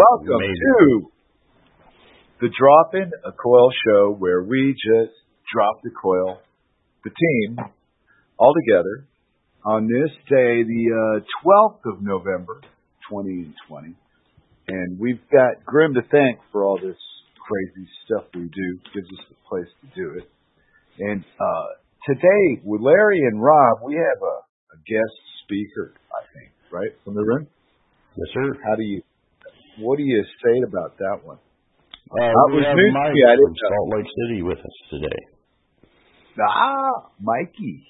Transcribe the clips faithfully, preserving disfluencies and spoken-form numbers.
Welcome Made it. to the Dropping a Coil show where we just drop the coil, the team, all together on this day, the uh, twelfth of November, twenty twenty. And we've got Grim to thank for all this crazy stuff we do. Gives us the place to do it. And uh, today, with Larry and Rob, we have a, a guest speaker, I think, right, from the room? Yes, sir. How do you, what do you say about that one? Uh, That we was have news to Mike me. I from didn't know. Salt Lake City with us today. Ah, Mikey.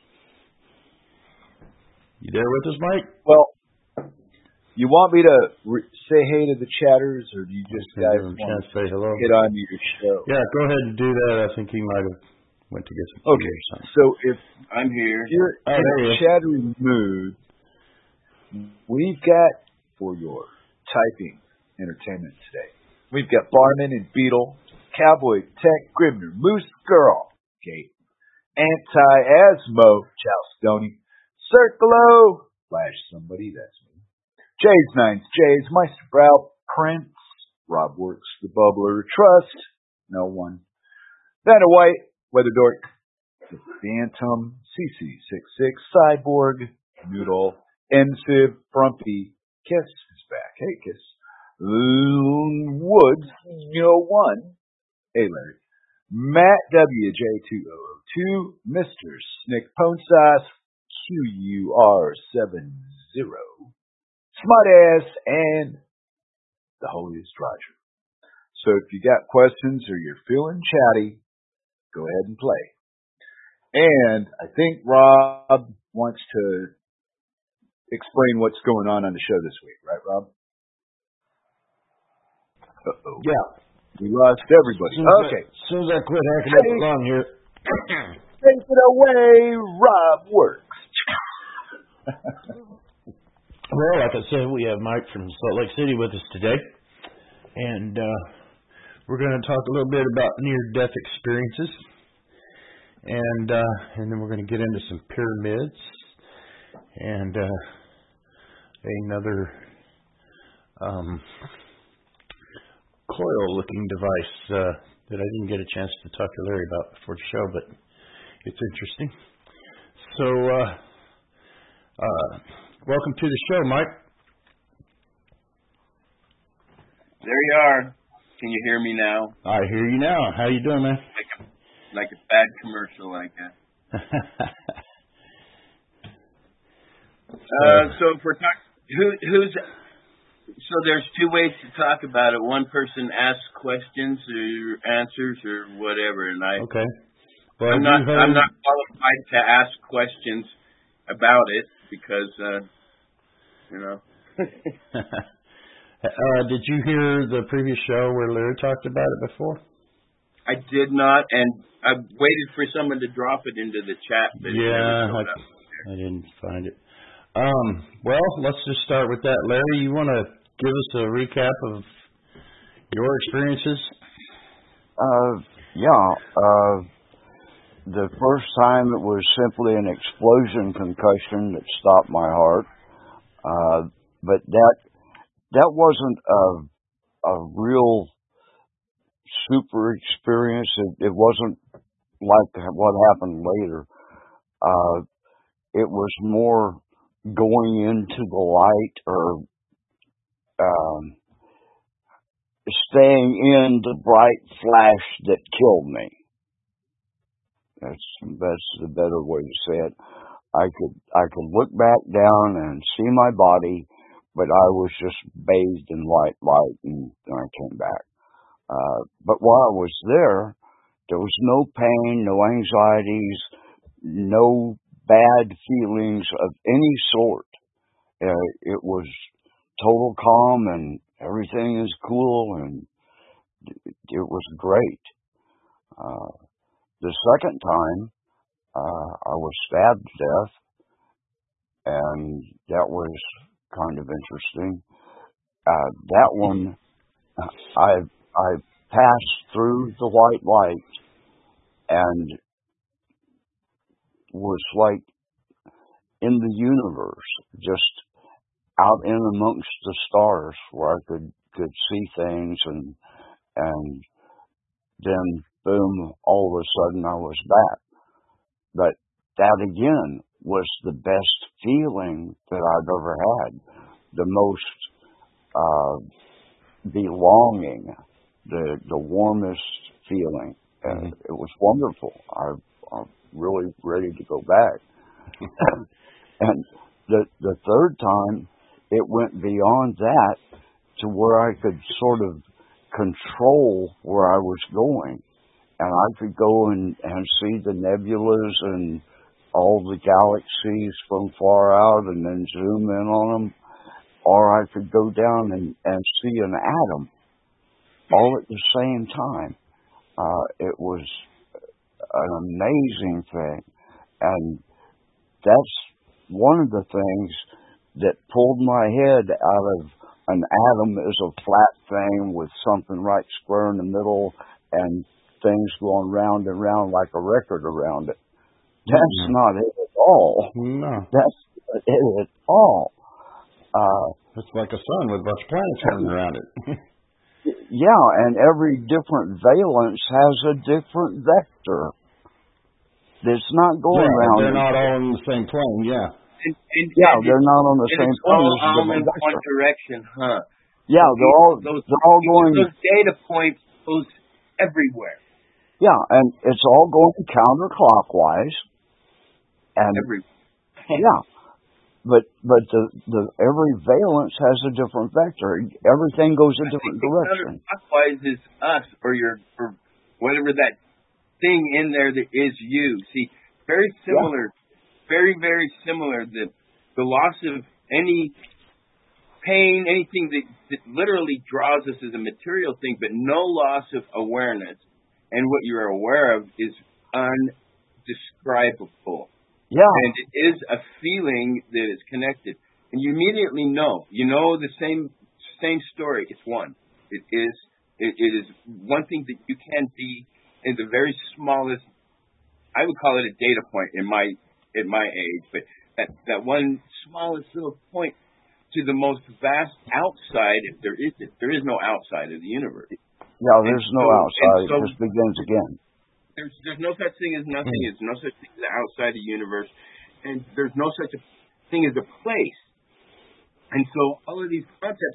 You there with us, Mike? Well, you want me to re- say hey to the chatters, or do you just Okay, guys give him a want chance to say hello. to get on to your show? Yeah, go ahead and do that. I think he might have went to get some food Okay, or something. so if I'm here. you're Oh, in there a he is. chattery mood, we've got for your typing entertainment today. We've got Barman and Beetle, Cowboy Tech, Grimner, Moose Girl, Kate, Anti-Asmo, Chalstoni, Circolo, Flash Somebody, that's me. Jay's Nines, Jay's, Meister Brow, Prince, Rob Works, The Bubbler, Trust, no one. Vanna White, Weather Dork, The Phantom, C C sixty-six, Cyborg, Noodle, Ensiv, Frumpy, Kiss is back. Hey, Kiss. Loon Woods, you know one. Hey, Larry. Matt W J two thousand two, Mister Snick Ponsas, Q U R seventy, Smartass, and the holiest Roger. So if you got questions or you're feeling chatty, go ahead and play. And I think Rob wants to explain what's going on on the show this week, right, Rob? Uh-oh. Yeah. We lost everybody. As soon as Okay. I, as soon as I quit hacking up Hey. along here. Take it away, Rob Works. Well, like I said, we have Mike from Salt Lake City with us today. And uh, we're going to talk a little bit about near-death experiences. And uh, and then we're going to get into some pyramids. And uh, another um, coil-looking device uh, that I didn't get a chance to talk to Larry about before the show, but it's interesting. So, uh, uh, welcome to the show, Mike. There you are. Can you hear me now? I hear you now. How you doing, man? Like a, like a bad commercial, like that. Uh, so if we're talking, who, who's, so there's two ways to talk about it. One person asks questions or answers or whatever, and I, Okay. Well, I'm not, I'm not qualified to ask questions about it because, uh, you know. uh, did you hear the previous show where Larry talked about it before? I did not, and I waited for someone to drop it into the chat. But it never Yeah, showed I, up. I didn't find it. Um, well, let's just start with that. Larry, you want to give us a recap of your experiences? Uh, yeah. Uh, the first time it was simply an explosion concussion that stopped my heart. Uh, but that that wasn't a a real super experience. It, it wasn't like what happened later. Uh, it was more going into the light or um, staying in the bright flash that killed me. That's that's the better way to say it. I could I could look back down and see my body, but I was just bathed in white light, and then I came back. Uh, but while I was there, there was no pain, no anxieties, no bad feelings of any sort. Uh, it was total calm, and everything is cool, and it was great. Uh, the second time, uh, I was stabbed to death, and that was kind of interesting. Uh, that one, I I passed through the white light and was like in the universe, just out in amongst the stars where I could could see things, and and then boom, all of a sudden I was back. But that again was the best feeling that I've ever had, the most uh, belonging, the the warmest feeling. Mm-hmm. Uh, it was wonderful. I, I'm really ready to go back. And the the third time, it went beyond that to where I could sort of control where I was going. And I could go and, and see the nebulas and all the galaxies from far out and then zoom in on them. Or I could go down and, and see an atom all at the same time. Uh, it was an amazing thing. And that's one of the things that pulled my head out of an atom as a flat thing with something right square in the middle and things going round and round like a record around it. That's mm-hmm. not it at all. No. That's not it at all. Uh, it's like a sun with a bunch of planets running around it. Yeah, and every different valence has a different vector. It's not going yeah, around. They're not all in the same plane, yeah. And, and, yeah, and they're not on the and same it's plane. all, all in one direction, huh? Yeah, they're all those, they're all going. Those data points goes everywhere. Yeah, and it's all going counterclockwise. And everywhere. yeah, but but the the every valence has a different vector. Everything goes a different direction. Counterclockwise is us, or your, or whatever that thing in there that is you. See, very similar. Yeah. Very, very similar. The the loss of any pain, anything that, that literally draws us as a material thing, but no loss of awareness. And what you're aware of is undescribable. Yeah. And it is a feeling that is connected. And you immediately know. You know the same same story. It's one. It is it, it is one thing that you can be in the very smallest, I would call it a data point in my at my age, but that, that one smallest little point to the most vast outside, if there is, if there is no outside of the universe. Yeah, there's and no so, outside. So it just begins again. There's there's no such thing as nothing. Mm. There's no such thing as outside the universe, and there's no such a thing as a place. And so all of these concepts,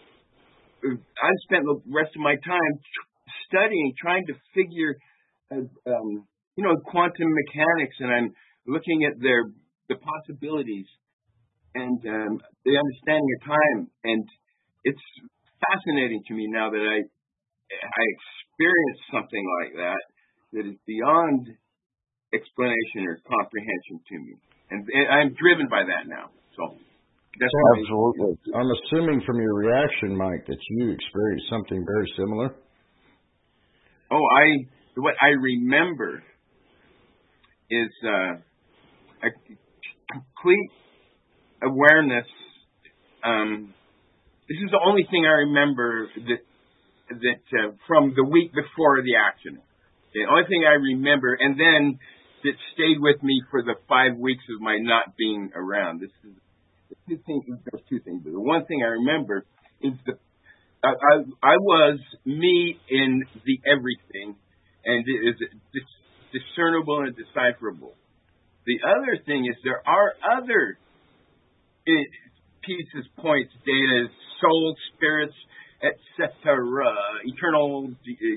I've spent the rest of my time studying, trying to figure, uh, um, you know, quantum mechanics, and I'm looking at their the possibilities and um, the understanding of time, and it's fascinating to me now that I I experienced something like that that is beyond explanation or comprehension to me, and, and I'm driven by that now. So that's so absolutely. I'm assuming from your reaction, Mike, that you experienced something very similar. Oh, I what I remember is. Uh, A complete awareness. Um, this is the only thing I remember that that uh, from the week before the accident. The only thing I remember, and then that stayed with me for the five weeks of my not being around. This is the two things. There's two things. But the one thing I remember is the I, I, I was me in the everything, and it is dis, discernible and decipherable. The other thing is there are other pieces, points, data, soul, spirits, et cetera, eternal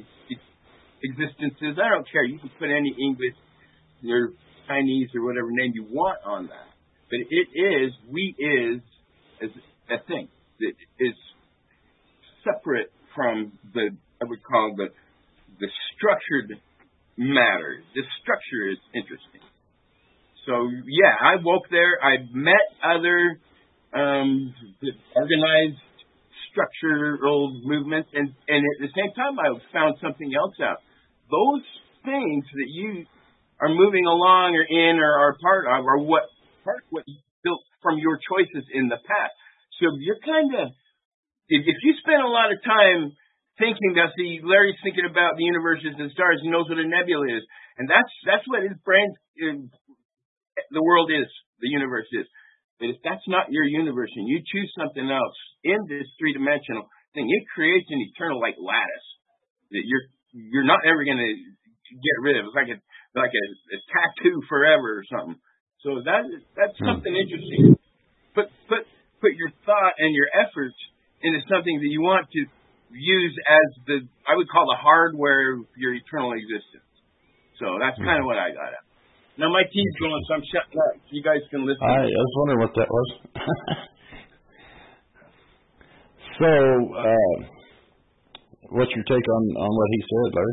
existences. I don't care. You can put any English or Chinese or whatever name you want on that. But it is, we is, as a thing that is separate from the, I would call the, the structured matter. The structure is interesting. So, yeah, I woke there. I met other um, organized structural movements, and, and at the same time, I found something else out. Those things that you are moving along or in or are part of are what part what you built from your choices in the past. So you're kind of, if, if you spend a lot of time thinking that, see, Larry's thinking about the universes and stars, he knows what a nebula is, and that's that's what his brain. Uh, The world is, the universe is. But if that's not your universe and you choose something else in this three-dimensional, thing. It creates an eternal like lattice that you're you're not ever going to get rid of. It's like a like a, a tattoo forever or something. So that that's hmm. something interesting. Put put put your thought and your efforts into something that you want to use as the I would call the hardware of your eternal existence. So that's hmm. kind of what I got at. Now my team's going, so I'm shutting up. You guys can listen. I, I was wondering what that was. So, uh, what's your take on, on what he said, Larry?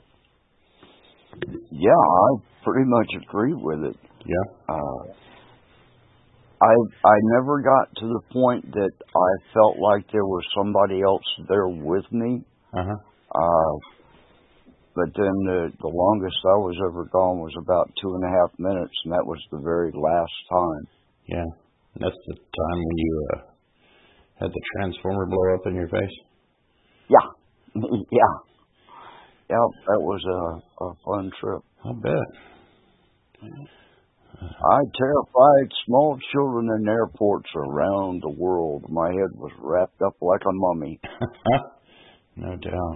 Yeah, I pretty much agree with it. Yeah. Uh, I I never got to the point that I felt like there was somebody else there with me. Uh-huh. Uh, but then the, the longest I was ever gone was about two and a half minutes, and that was the very last time. Yeah. That's the time when you... Uh, had the transformer blow up in your face? Yeah. yeah. Yeah, that was a, a fun trip. I bet. I terrified small children in airports around the world. My head was wrapped up like a mummy. No doubt.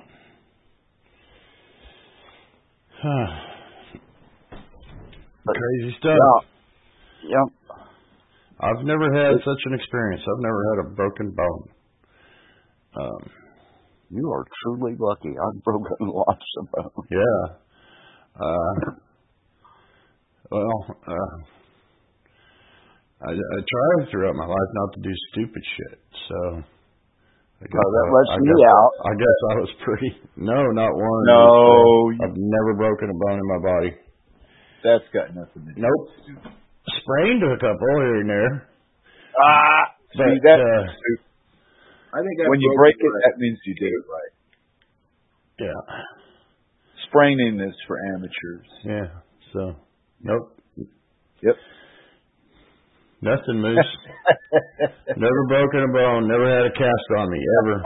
Crazy stuff. Yeah. Yep. I've never had such an experience. I've never had a broken bone. Um, you are truly lucky. I've broken lots of bones. Yeah. Uh, well, uh, I, I try throughout my life not to do stupid shit. So I guess, oh, that I, lets I, me guess, out. I guess I was pretty. No, not one. No, I've never broken a bone in my body. That's got nothing to do. Nope. Sprained a couple here and there. Ah, but, see that. Uh, I think when you break it, right. that means you did it right. Yeah. Spraining is for amateurs. Yeah. So, nope. Yep. Nothing, Moose. Never broken a bone. Never had a cast on me ever.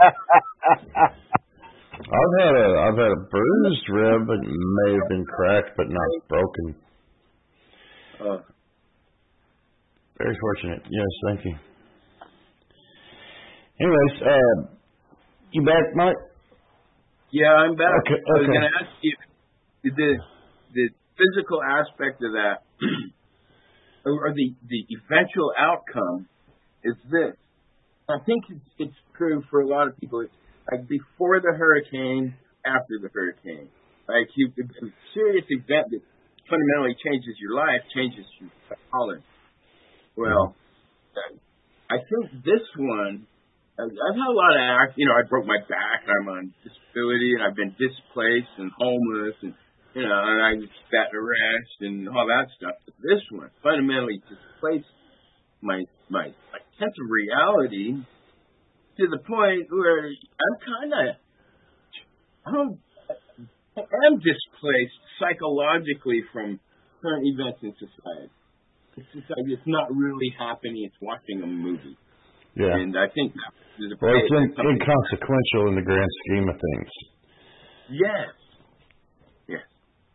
I've had a I've had a bruised rib. It may have been cracked, but not broken. Uh, Very fortunate. Yes, thank you. Anyways, uh, you back, Mike? Yeah, I'm back. Okay, okay. I was going to ask you the the physical aspect of that, or the the eventual outcome, is this. I think it's, it's true for a lot of people. It's like before the hurricane, after the hurricane. Like you, a serious event that fundamentally changes your life, changes your psychology. Well, I think this one, I've had a lot of act. You know, I broke my back. I'm on disability, and I've been displaced and homeless, and you know, and I sat in arrest and all that stuff. But this one fundamentally displaced my my my sense of reality to the point where I'm kind of I'm I am displaced psychologically from current events in society. It's just like it's not really happening. It's watching a movie. Yeah. And I think there's a well, it's in, inconsequential in the grand scheme of things. Yes. Yes.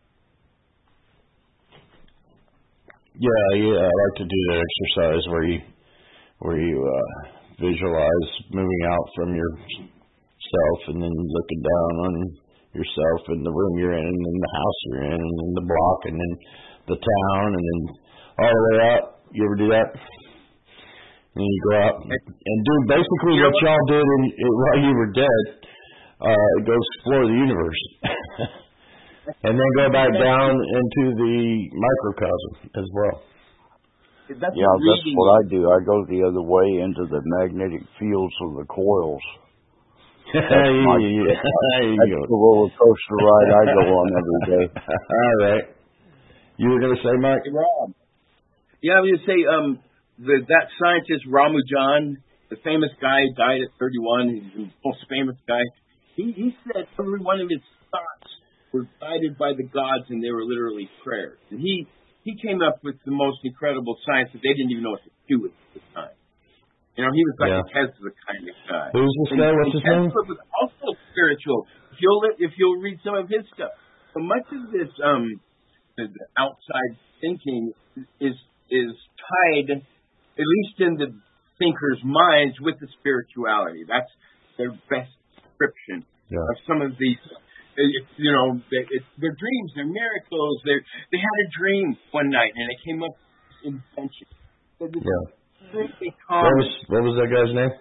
Yeah, yeah. I like to do that exercise where you where you uh, visualize moving out from yourself and then looking down on yourself and the room you're in and then the house you're in and then the block and then the town and then all the way out. You ever do that? And you go out and do basically what y'all did in, in, while you were dead. Uh, go explore the universe. And then go back down into the microcosm as well. That's yeah, that's what I do. I go the other way into the magnetic fields of the coils. That's, my, yeah. that's the roller coaster ride I go on every day. All right. You were going to say, Mike? Rob. Yeah, I was going to say, um, the, that scientist, Ramanujan, the famous guy, died at thirty-one. He's the most famous guy. He, he said every one of his thoughts were guided by the gods, and they were literally prayers. And he, he came up with the most incredible science that they didn't even know what to do with at the time. You know, he was like yeah. a Tesla kind of guy. Who's this guy? What's his name? Tesla was also spiritual. If you'll, if you'll read some of his stuff. So much of this um, the outside thinking is is tied, at least in the thinkers' minds, with the spirituality. That's their best description yeah. of some of these. It's, you know, they, it's their dreams, their miracles. They they had a dream one night and it came up with invention. So this Yeah. really What was what was that guy's name?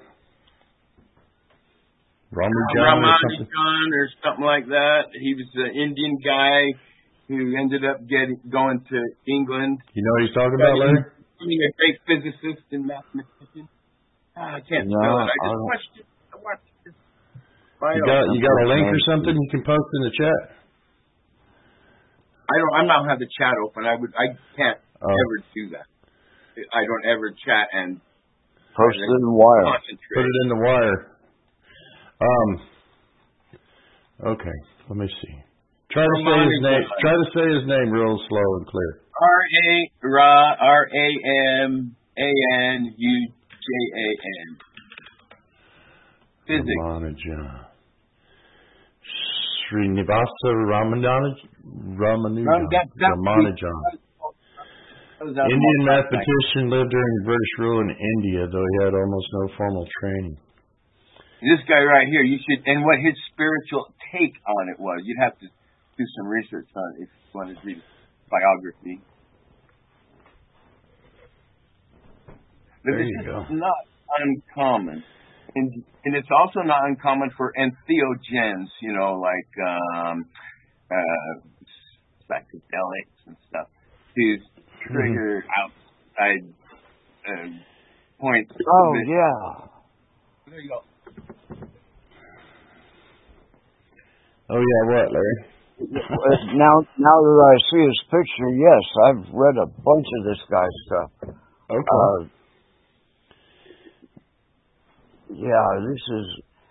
Ramanujan or something? Ramanujan or something like that. He was an Indian guy who ended up getting going to England. You know what he's talking about, Larry? Being a great physicist and mathematician. Ah, I can't No, spell it. I I just don't- watched it. I watched it. You got you got a link or something you can post in the chat? I don't. I'm not have the chat open. I would. I can't Oh. ever do that. I don't ever chat and Post it in the wire. concentrate. Put it in the wire. Um. Okay. Let me see. Try to say his name. Try to say his name real slow and clear. R A Ra R A M A N U J A N. Physics. Ramanujan. Srinivasa Ramanujan. Ramanujan. Um, that- that- Ramanujan. That was out Indian of my- mathematician, lived during British rule in India, though he had almost no formal training. This guy right here, you should, and what his spiritual take on it was. You'd have to do some research on it if you wanted to read his biography. But There this you is go. not uncommon. And, and it's also not uncommon for entheogens, you know, like um, uh, psychedelics and stuff, to trigger outside uh, points. Oh, yeah. There you go. Oh yeah, what, Larry? Uh, now, now that I see his picture, yes, I've read a bunch of this guy's stuff. Okay. Uh, yeah, this is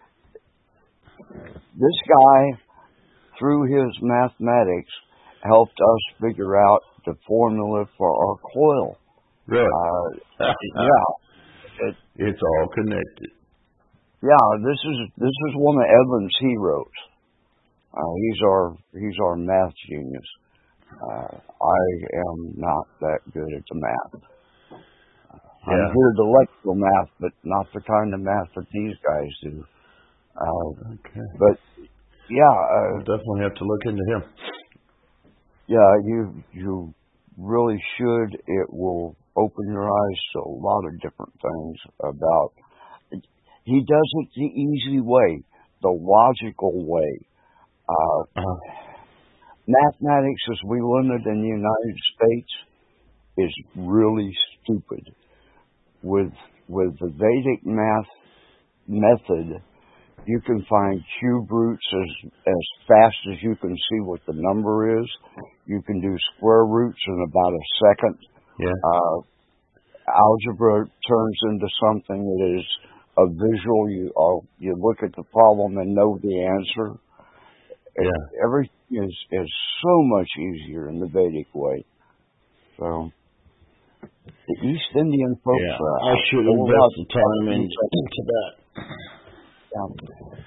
this guy, through his mathematics, helped us figure out the formula for our coil. Really? Uh, yeah, it, It's all connected. yeah. This is this is one of Evan's heroes. Uh, he's our he's our math genius. Uh, I am not that good at the math. Yeah. I'm good at electrical math, but not the kind of math that these guys do. Uh, Okay. but yeah, uh, We'll definitely have to look into him. yeah, you you really should. It will open your eyes to a lot of different things about. He does it the easy way, the logical way. Uh, Uh, mathematics, as we learn it in the United States, is really stupid. With with the Vedic math method, you can find cube roots as as fast as you can see what the number is. You can do square roots in about a second. yeah. Uh, algebra turns into something that is a visual. You uh, you look at the problem and know the answer. Yeah. Everything is is so much easier in the Vedic way. So the East Indian folks Yeah. are. I should they're invest not- the time into, into that. Yeah.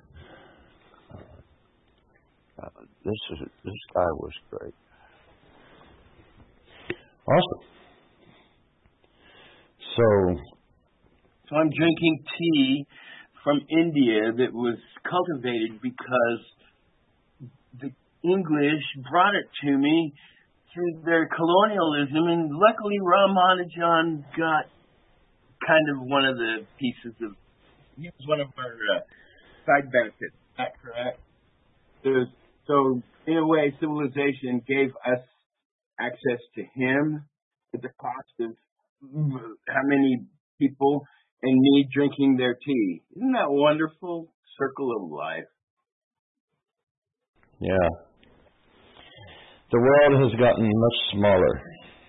Uh, this is this guy was great. Awesome. So, So I'm drinking tea from India that was cultivated because the English brought it to me through their colonialism, and luckily Ramanujan got kind of one of the pieces of, he was one of our uh, side benefits. Is that correct? There's, so in a way, civilization gave us access to him at the cost of how many people and me drinking their tea. Isn't that wonderful? Circle of life. yeah. The world has gotten much smaller.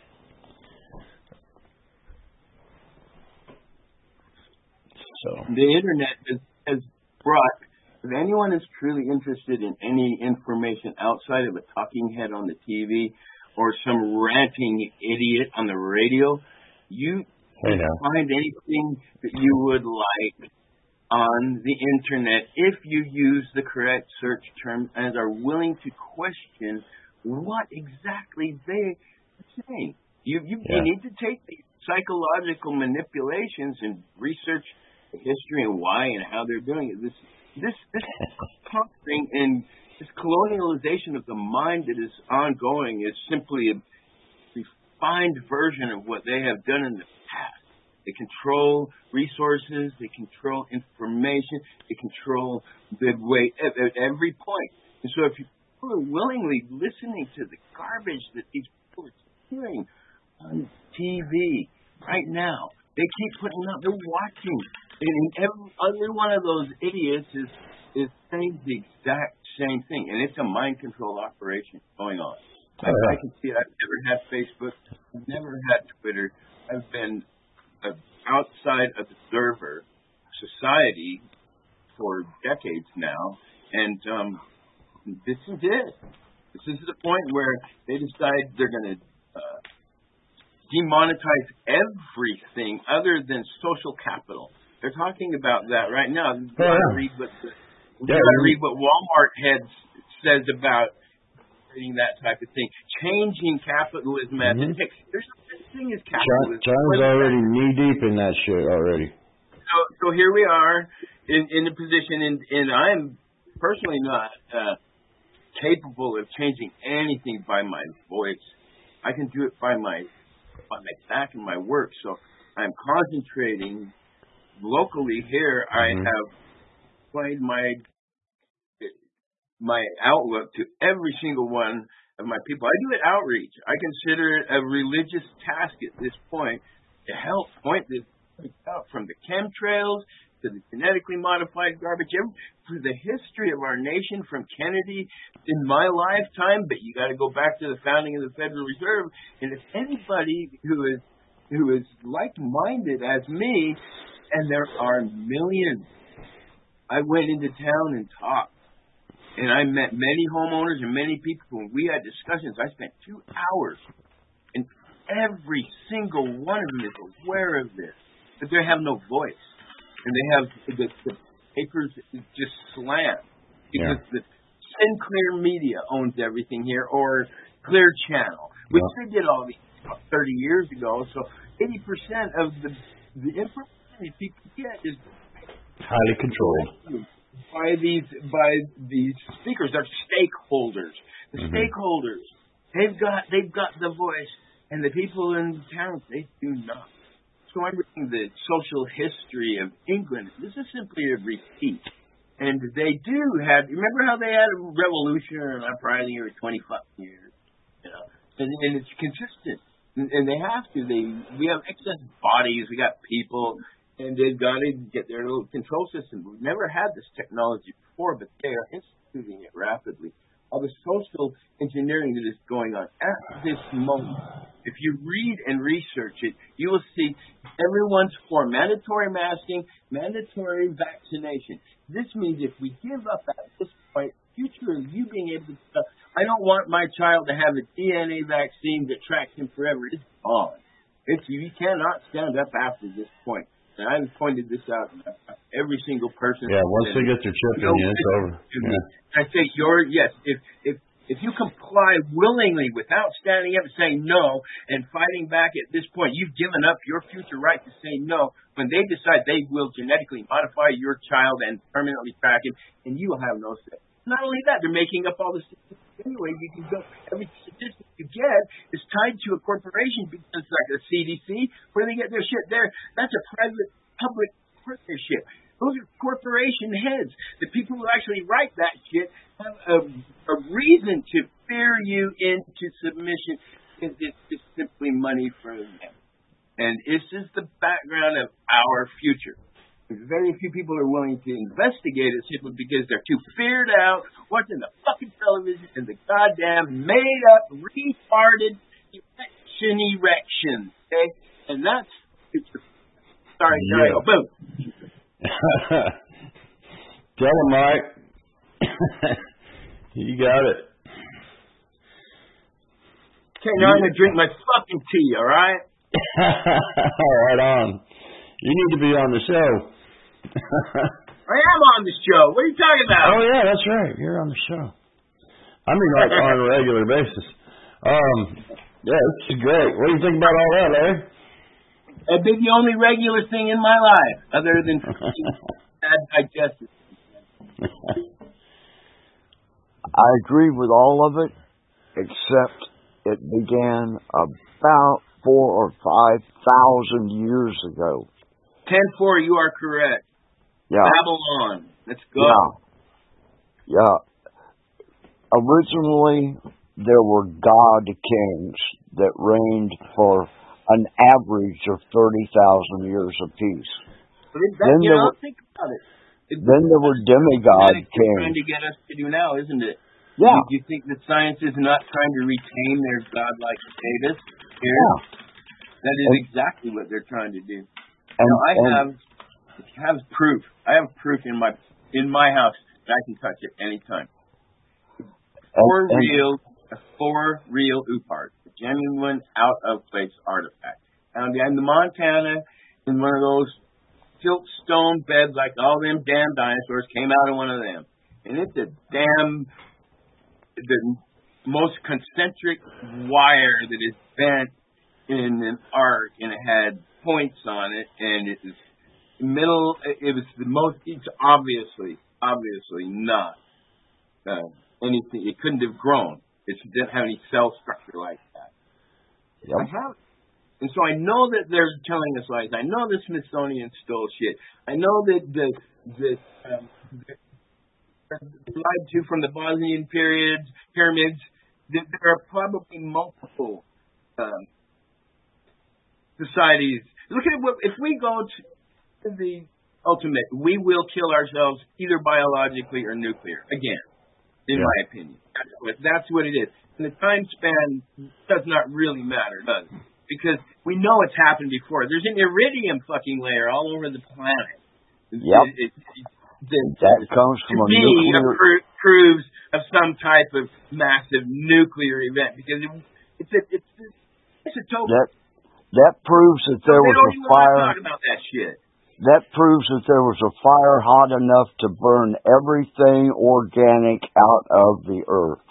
So, The internet has, has brought, if anyone is truly interested in any information outside of a talking head on the T V or some ranting idiot on the radio, you hey can now. find anything that you would like on the internet if you use the correct search term and are willing to question what exactly they are saying. You, you, Yeah. you need to take these psychological manipulations and research the history and why and how they're doing it. This this this conquering and this colonialization of the mind that is ongoing is simply a refined version of what they have done in the past. They control resources, they control information, they control the way at, at every point. And so if people are willingly listening to the garbage that these people are hearing on T V right now, they keep putting up, they're watching. And every, every one of those idiots is, is saying the exact same thing. And it's a mind control operation going on. I, I can see it. I've never had Facebook. I've never had Twitter. I've been an outside observer society for decades now. And um, this is it. This is the point where they decide they're going to uh, demonetize everything other than social capital. They're talking about that right now. You got to read what the, you got to read what Walmart head says about that type of thing, changing capitalism as mm-hmm. it. There's no such thing as capitalism. John's already knee deep in that shit already. So, so here we are in in the position, and and I'm personally not uh, capable of changing anything by my voice. I can do it by my by my back and my work. So I'm concentrating locally here. Mm-hmm. I have played my my outlook to every single one of my people. I do it outreach. I consider it a religious task at this point to help point this out from the chemtrails to the genetically modified garbage, for the history of our nation from Kennedy in my lifetime, but you got to go back to the founding of the Federal Reserve. And if anybody who is who is like-minded as me, and there are millions, I went into town and talked. And I met many homeowners and many people, and we had discussions. I spent two hours, and every single one of them is aware of this, but they have no voice. And they have the, the papers just slammed because yeah. the Sinclair Media owns everything here, or Clear Channel, which yeah. they did all these thirty years ago. So eighty percent of the, the information people get is highly controlled. By these by these speakers, they're stakeholders. The mm-hmm. stakeholders, they've got they've got the voice, and the people in the towns, they do not. So I'm reading the social history of England. This is simply a repeat, and they do have. Remember how they had a revolution or an uprising every twenty-five years, you know, and, and it's consistent, and, and they have to. They we have excess bodies, we got people. And they've got to get their little control system. We've never had this technology before, but they are instituting it rapidly. All the social engineering that is going on at this moment, if you read and research it, you will see everyone's for mandatory masking, mandatory vaccination. This means if we give up at this point, future of you being able to tell, I don't want my child to have a D N A vaccine that tracks him forever. It's gone. It's, you cannot stand up after this point. And I've pointed this out to every single person. Yeah, once they get their chip in you, it's over. Yeah. I say, you're, yes, if, if if you comply willingly without standing up and saying no and fighting back at this point, you've given up your future right to say no when they decide they will genetically modify your child and permanently track him, and you will have no say. Not only that, they're making up all this anyway. You can go, every statistic you get is tied to a corporation because it's like the C D C. Where do they get their shit there? That's a private public partnership. Those are corporation heads. The people who actually write that shit have a, a reason to fear you into submission. It's just simply money for them. And this is the background of our future. Very few people are willing to investigate it simply because they're too feared out watching the fucking television and the goddamn made-up, retarded election erections. Okay? And that's... Sorry, sorry. Yeah. Oh, boom. Tell him, Mike. You got it. Okay, now I'm going to drink my fucking tea, all right? Right on. You need to be on the show. I am on the show. What are you talking about? Oh, yeah, that's right. You're on the show. I mean, like on a regular basis. Um, yeah, this is great. What do you think about all that, Larry? That'd be the only regular thing in my life, other than bad digestive. I agree with all of it, except it began about four or five thousand years ago. Ten four, you are correct. Yeah. Babylon. Let's go. Yeah. Yeah. Originally, there were god kings that reigned for an average of thirty thousand years apiece. But it, that, Then you there know, were- think about it. it Then there were demigod That's what they're trying kings. to get us to do now, isn't it? Yeah. Do you think that science is not trying to retain their godlike status here? Yeah. That is And- exactly what they're trying to do. And, Now, I and- have have proof. I have proof in my in my house that I can touch it anytime. For and- real, a for real Oopart, a genuine out of place artifact. Found in the Montana in one of those silt stone beds, like all them damn dinosaurs came out of one of them, and it's a damn the most concentric wire that is bent in an arc, and it had points on it, and it was middle. It was the most. It's obviously, obviously not uh, anything. It couldn't have grown. It didn't have any cell structure like that. Yep. I have, and so I know that they're telling us lies. I know the Smithsonian stole shit. I know that the the. Um, the lied to from the Bosnian periods, pyramids, that there are probably multiple um, societies. Look at it. If we go to the ultimate, we will kill ourselves either biologically or nuclear. Again, in Yeah. my opinion, that's what, that's what it is. And the time span does not really matter, does it? Because we know it's happened before. There's an iridium fucking layer all over the planet. Yep. It, it, it, the, That comes to from a me, nuclear. appro- proves of some type of massive nuclear event, because it, it's a it's a, it's a total. That that proves that there they was don't a even want to fire. talk about that shit. That proves that there was a fire hot enough to burn everything organic out of the earth,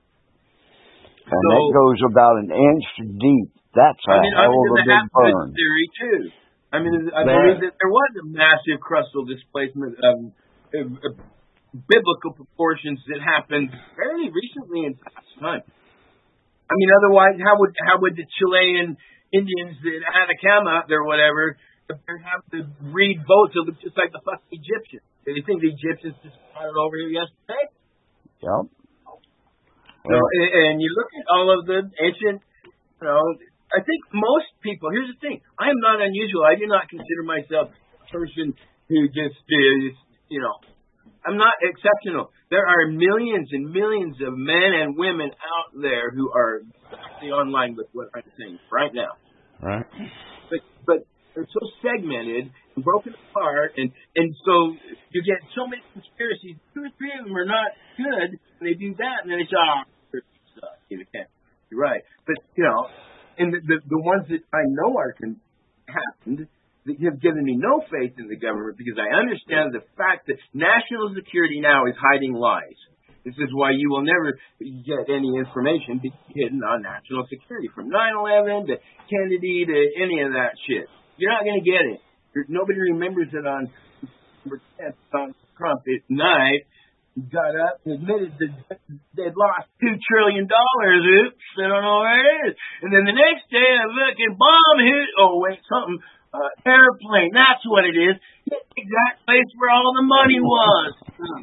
and So- that goes about an inch deep. That's a I mean, hell under of a the big half burn. theory too. I mean, I But- believe that there was a massive crustal displacement of, of, of biblical proportions that happened fairly recently in past time. I mean, otherwise, how would how would the Chilean Indians in Atacama or whatever have to read boats that look just like the fucking Egyptians? Do you think the Egyptians just brought it over here yesterday? Yep. So, and, and you look at all of the ancient, you know, I think most people, here's the thing, I am not unusual. I do not consider myself a person who just is, you know, I'm not exceptional. There are millions and millions of men and women out there who are actually online with what I'm saying right now. Right. But, but they're so segmented and broken apart, and, and so you get so many conspiracies. Two or three of them are not good, and they do that, and then it's, oh, you can't. You're right. But, you know, and the, the, the ones that I know are con- happened, that have given me no faith in the government, because I understand the fact that national security now is hiding lies. This is why you will never get any information hidden on national security, from nine eleven to Kennedy to any of that shit. You're not going to get it. Nobody remembers it on December tenth. Donald Trump at night got up and admitted that they'd lost two trillion dollars. Oops, I don't know where it is. And then the next day, a fucking bomb hit. Oh wait, something. Uh, airplane. That's what it is. Hit the exact place where all the money was.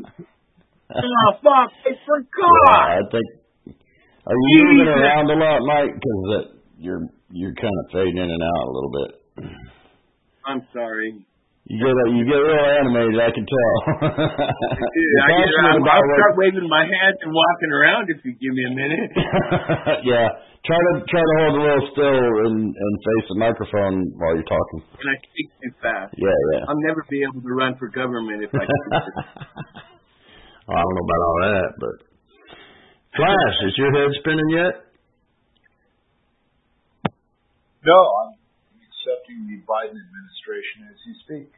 Oh fuck! I forgot. Yeah, I think. Are you moving around a lot, Mike? Because you're you're kind of fading in and out a little bit. I'm sorry. You get you get real animated, I can tell. Dude, I get, I'll, I'll start waving my hand and walking around if you give me a minute. Yeah, try to try to hold a little still and, and face the microphone while you're talking. And I speak too fast. Yeah, yeah. I'll never be able to run for government if I can. Well, I don't know about all that, but Flash, is your head spinning yet? No, I'm accepting the Biden administration as you speak.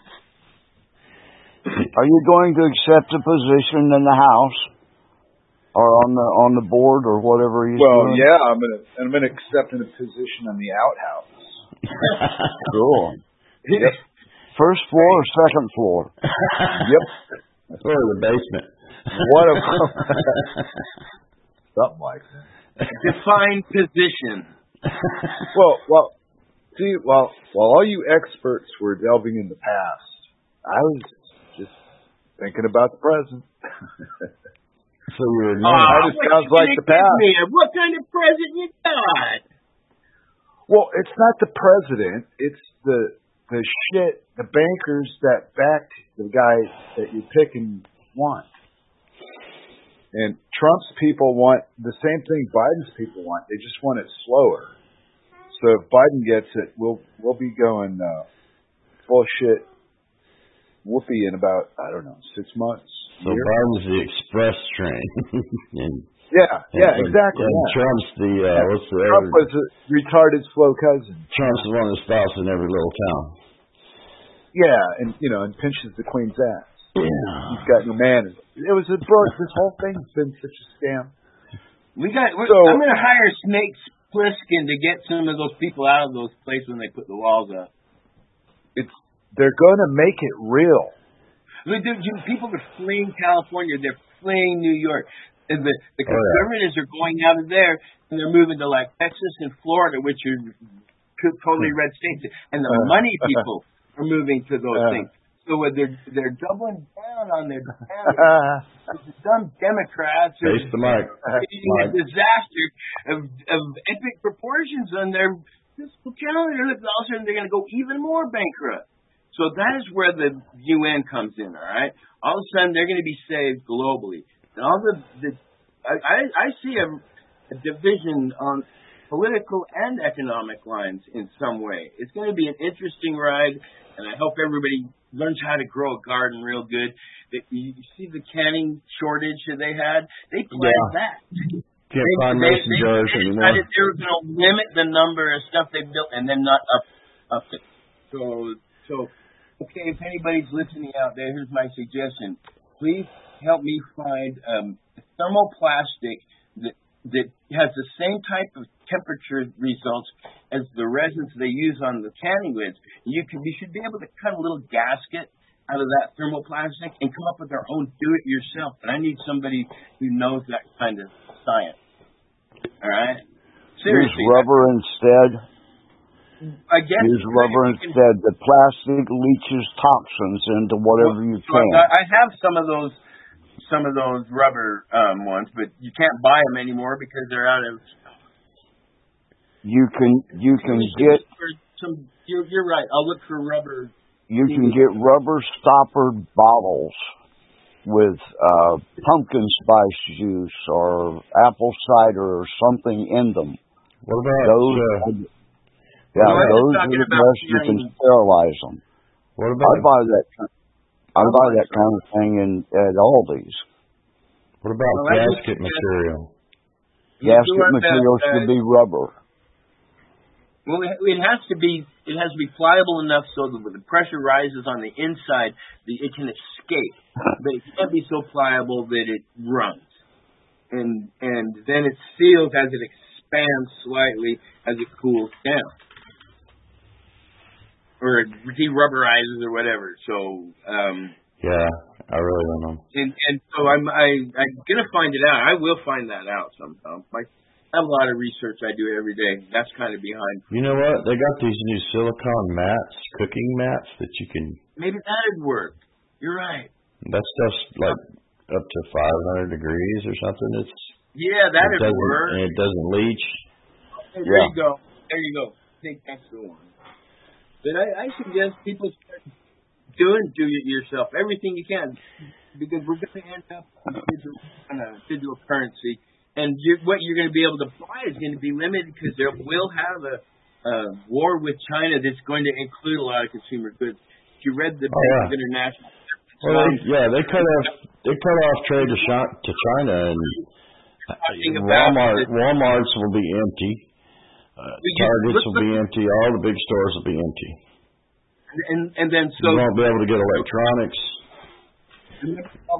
Are you going to accept a position in the House? or on the on the board or whatever he's well, doing? yeah, I'm gonna I'm gonna accept a position on the outhouse. Cool. Yep. First floor or second floor? Yep. Or the basement. What a something like that. Define position. Well, well, see, while while all you experts were delving in the past, I was just thinking about the present. So you're Oh, That just sounds like the past. Me? What kind of present you got? Well, it's not the president; it's the the shit the bankers that backed the guy that you're picking want. And Trump's people want the same thing Biden's people want. They just want it slower. So if Biden gets it, we'll we'll be going uh, bullshit whoopee in about, I don't know, six months. So Biden's the express train. and, yeah, yeah, and, exactly. And yeah. Trump's the uh, Yeah. what's the Trump other? was a retarded slow cousin. Trump's the one that stops in every little town. Yeah, and you know, and pinches the queen's ass. Yeah. He's got no manners. It was a bro. This whole thing's been such a scam. We got. We're, So- I'm going to hire Snake Plissken to get some of those people out of those places when they put the walls up. It's they're going to make it real. Look, dude, dude, people are fleeing California. They're fleeing New York. And the the Oh, yeah. conservatives are going out of there and they're moving to like Texas and Florida, which are t- totally red states. And the Uh, money people are moving to those uh, things. So uh, they're they're doubling down on their damn dumb Democrats are Face the mic. creating a disaster of of epic proportions on their fiscal calendar. Look, all of a sudden they're going to go even more bankrupt. So that is where the U N comes in. All right, all of a sudden they're going to be saved globally. And all the the I I, I see a, a division on political and economic lines in some way. It's going to be an interesting ride, and I hope everybody learns how to grow a garden real good. That you see the canning shortage that they had, they planned Yeah. that. Can't They, find they, mason they, jars they anymore. decided they were going to limit the number of stuff they built and then not up up it. So so okay, if anybody's listening out there, here's my suggestion. Please help me find um, thermoplastic that that has the same type of temperature results as the resins they use on the canning lids. You can, you should be able to cut a little gasket out of that thermoplastic and come up with their own do-it-yourself. And I need somebody who knows that kind of science. All right? Use Seriously. rubber instead. I guess Use rubber you can- instead. The plastic leaches toxins into whatever you So can. I I have some of those some of those rubber um, ones, but you can't buy them anymore because they're out of. You can you can get For some, you're, you're right. I'll look for rubber. you can get rubber stoppered bottles with uh, pumpkin spice juice or apple cider or something in them. What about Those, uh, yeah, Well, I was those are talking the about best. You can carrying- sterilize them. what I about buy that. I buy that kind of thing in at Aldi's. what about Well, I gasket just- material? Gasket want that, material uh, should be rubber. Well, it, it has to be. It has to be pliable enough so that when the pressure rises on the inside, the, it can escape. But it can't be so pliable that it runs. And and then it seals as it expands slightly as it cools down, or it de-rubberizes or whatever. So. Um, Yeah, I really don't know. And and so I'm I I'm gonna find it out. I will find that out sometime. I have a lot of research I do every day. That's kind of behind. You know what? They got these new silicone mats, cooking mats that you can. Maybe that'd work. You're right. That stuff's like up to five hundred degrees or something. It's Yeah, it that'd doesn't work. and it doesn't leach. Hey, there Yeah. you go. There you go. Take extra one. But I, I suggest people start doing do it yourself. Everything you can, because we're going to end up on a digital, on a digital currency. And you're, what you're going to be able to buy is going to be limited because there will have a, a war with China that's going to include a lot of consumer goods. If you read the Oh, yeah. Bank of International, Well, they, yeah, they cut off they cut off trade to Chi- to China, and talking about Walmart the- Walmart's will be empty. Uh, you- Targets look- will be empty. All the big stores will be empty. and and then You so won't be able to get electronics. remember how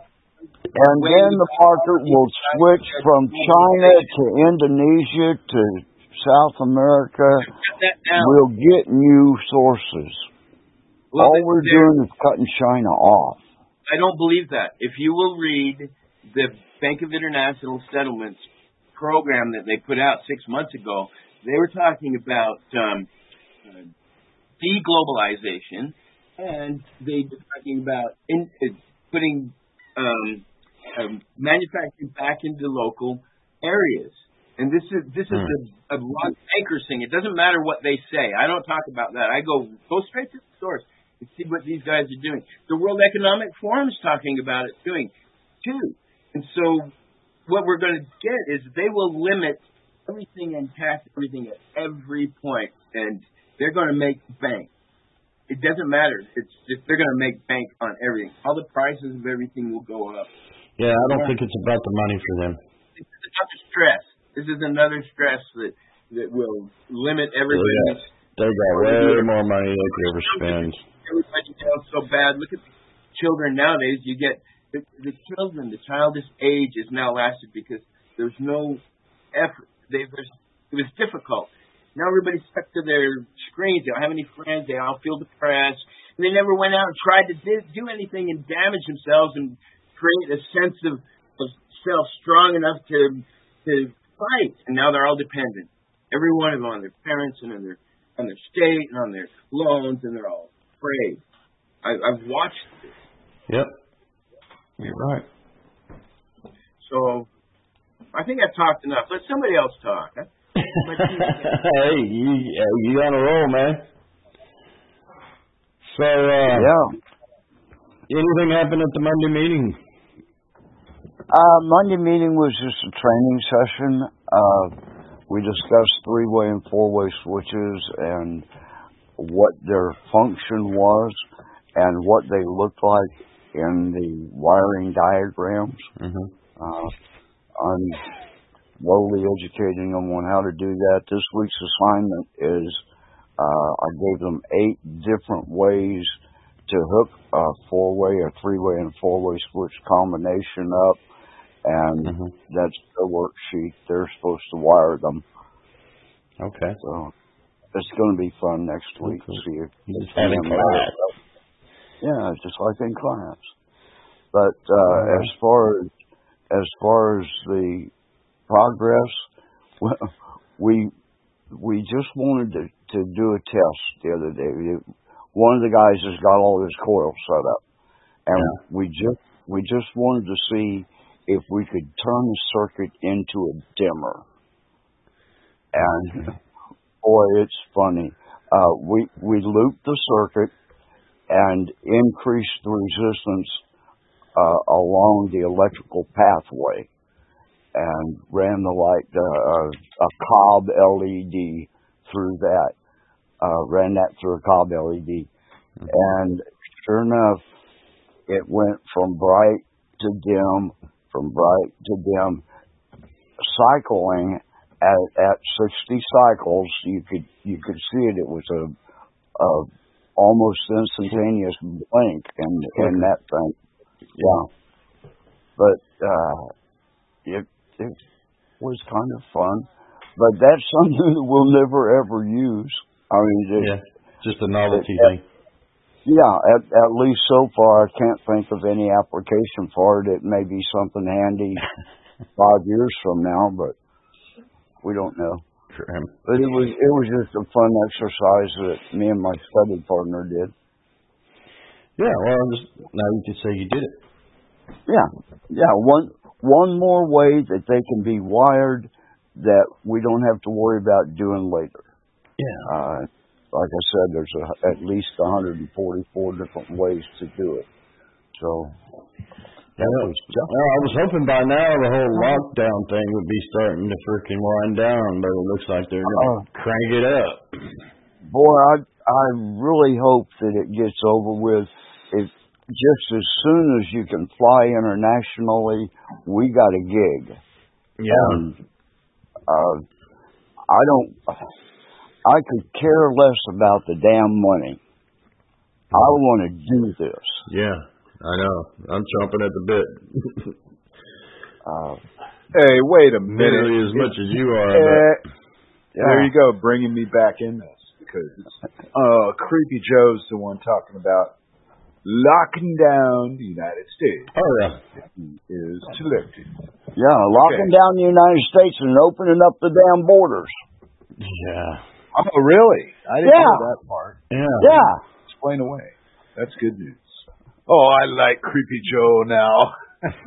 And then the market will switch from China to Indonesia to South America. We'll get new sources. Well, All we're doing is cutting China off. I don't believe that. If you will read the Bank of International Settlements program that they put out six months ago, they were talking about um, uh, deglobalization, and they were talking about in, uh, putting um, um, manufacturing back into local areas. And this is this is hmm. a, a lot of bankers thing. It doesn't matter what they say. I don't talk about that. I go go straight to the source and see what these guys are doing. The World Economic Forum is talking about it doing too. And so what we're going to get is they will limit everything and tax everything at every point, and they're going to make bank. It doesn't matter. It's just they're going to make bank on everything. All the prices of everything will go up. Yeah, I don't think it's about the money for them. It's another stress. This is another stress that that will limit everything. They got way more money they could ever spend. Everybody feels so bad. Look at the children nowadays. You get the, the children, the childish age is now lasted because there's no effort. They, there's, it was difficult. Now everybody's stuck to their screens. They don't have any friends. They all feel depressed. And they never went out and tried to do, do anything and damage themselves and create a sense of, of self strong enough to to fight. And now they're all dependent. Every one of them on their parents and on their on their state and on their loans, and they're all afraid. I, I've watched this. Yep, you're right. So I think I've talked enough. Let somebody else talk. Huh? Hey, you you on a roll, man. So, uh, yeah. Anything happened at the Monday meeting? Uh, Monday meeting was just a training session. Uh, we discussed three-way and four-way switches and what their function was and what they looked like in the wiring diagrams. Mm-hmm. Uh, I'm slowly educating them on how to do that. This week's assignment is uh, I gave them eight different ways to hook a four-way, a three-way, and four-way switch combination up, and mm-hmm. that's their worksheet. They're supposed to wire them. Okay. So it's going to be fun next week to see if it's having class. Yeah, just like in class. But uh, right. as far as as far as the progress, we we just wanted to, to do a test the other day. One of the guys has got all his coils set up, and yeah. we just we just wanted to see if we could turn the circuit into a dimmer. And boy, it's funny. Uh, we we looped the circuit and increased the resistance uh, along the electrical pathway, and ran the light uh, a cob L E D through that. Uh, ran that through a cob L E D, mm-hmm. and sure enough, it went from bright to dim, from bright to dim, cycling at, at sixty cycles. You could you could see it. It was a, a almost instantaneous blink in in that thing. Yeah, but uh, it it was kind of fun. But that's something that we'll never ever use. I mean, just, yeah, just a novelty at, thing. Yeah, at, at least so far, I can't think of any application for it. It may be something handy five years from now, but we don't know. For him. But it was it was just a fun exercise that me and my study partner did. Yeah, well, just, now you could say you did it. Yeah, yeah. One one more way that they can be wired that we don't have to worry about doing later. Yeah. Uh, like I said, there's a, at least one hundred forty-four different ways to do it. So, yeah, well, I was hoping by now the whole lockdown thing would be starting to freaking wind down, but it looks like they're going to uh, crank it up. Boy, I I really hope that it gets over with. If just as soon as you can fly internationally, we got a gig. Yeah. And, uh, I don't. I could care less about the damn money. I want to do this. Yeah, I know. I'm chomping at the bit. Uh, hey, wait a minute. Nearly as much as you are. Uh, but... yeah. There you go, bringing me back in this because it's, uh, Creepy Joe's the one talking about locking down the United States. Oh yeah, He is selected. Yeah, locking Okay. down the United States and opening up the damn borders. yeah, Oh, really? I didn't Yeah. know that part. yeah. Yeah. Explain away. That's good news. Oh, I like Creepy Joe now.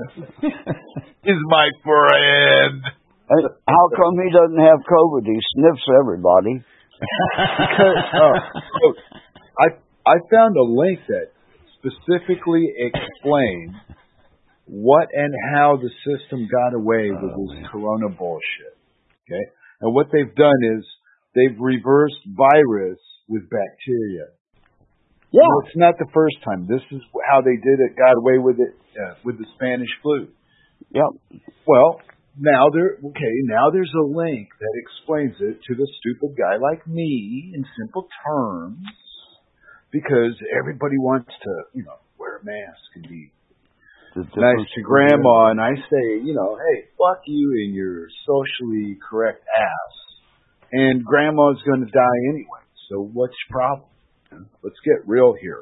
He's my friend. And how come he doesn't have COVID? He sniffs everybody. Because, uh, so I I found a link that specifically explains what and how the system got away with Oh, this man. corona bullshit. Okay? And what they've done is they've reversed virus with bacteria. Yeah. No, it's not the first time. This is how they did it, got away with it uh, with the Spanish flu. Yep. Well, now there, okay, now there's a link that explains it to the stupid guy like me in simple terms, because everybody wants to, you know, wear a mask and be The nice difference to grandma, and I say, you know, hey, fuck you and your socially correct ass, and grandma's going to die anyway. So what's your problem? Let's get real here.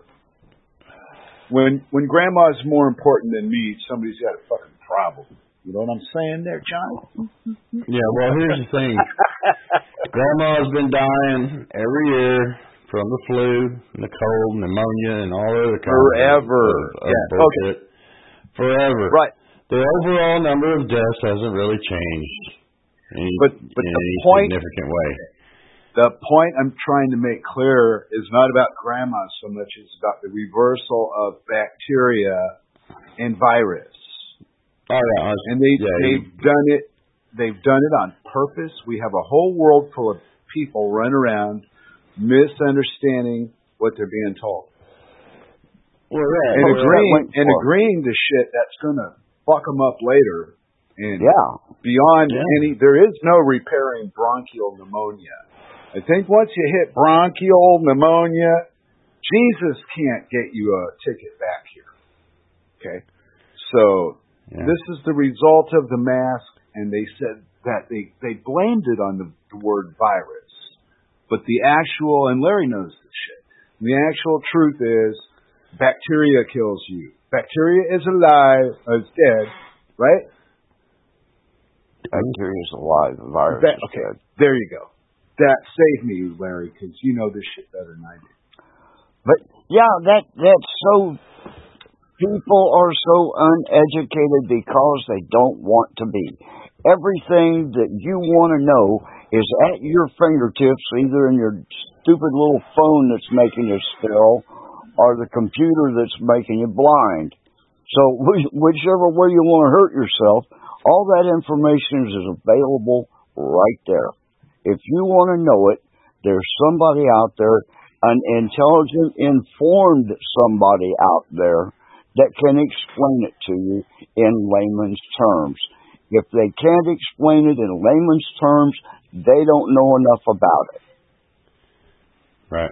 When when grandma's more important than me, somebody's got a fucking problem. You know what I'm saying there, John? Yeah, well, here's the thing. Grandma's been dying every year from the flu, and the cold, pneumonia, and all other kinds Forever. of, of Yeah, bullshit. Forever. Right. The overall number of deaths hasn't really changed in, But but in the any point significant way. the point I'm trying to make clear is not about grandma so much as about the reversal of bacteria and virus. Oh yeah, I was, And they yeah, they've you, done it they've done it on purpose. We have a whole world full of people running around misunderstanding what they're being told. well, yeah, And well, agreeing went and for. agreeing to shit that's gonna fuck them up later. And Yeah. beyond Yeah. any, there is no repairing bronchial pneumonia. I think once you hit bronchial pneumonia, Jesus can't get you a ticket back here. Okay? So, yeah. this is the result of the mask, and they said that they, they blamed it on the, the word virus. But the actual, and Larry knows this shit, the actual truth is bacteria kills you. Bacteria is alive, uh, is dead, right? Bacteria's alive. The virus Ba- is okay, dead. there you go. That saved me, Larry, because you know this shit better than I do. But yeah, that that's so. People are so uneducated because they don't want to be. Everything that you want to know is at your fingertips, either in your stupid little phone that's making you sterile, or the computer that's making you blind. So whichever way you want to hurt yourself, all that information is available right there. If you want to know it, there's somebody out there, an intelligent, informed somebody out there that can explain it to you in layman's terms. If they can't explain it in layman's terms, they don't know enough about it. Right.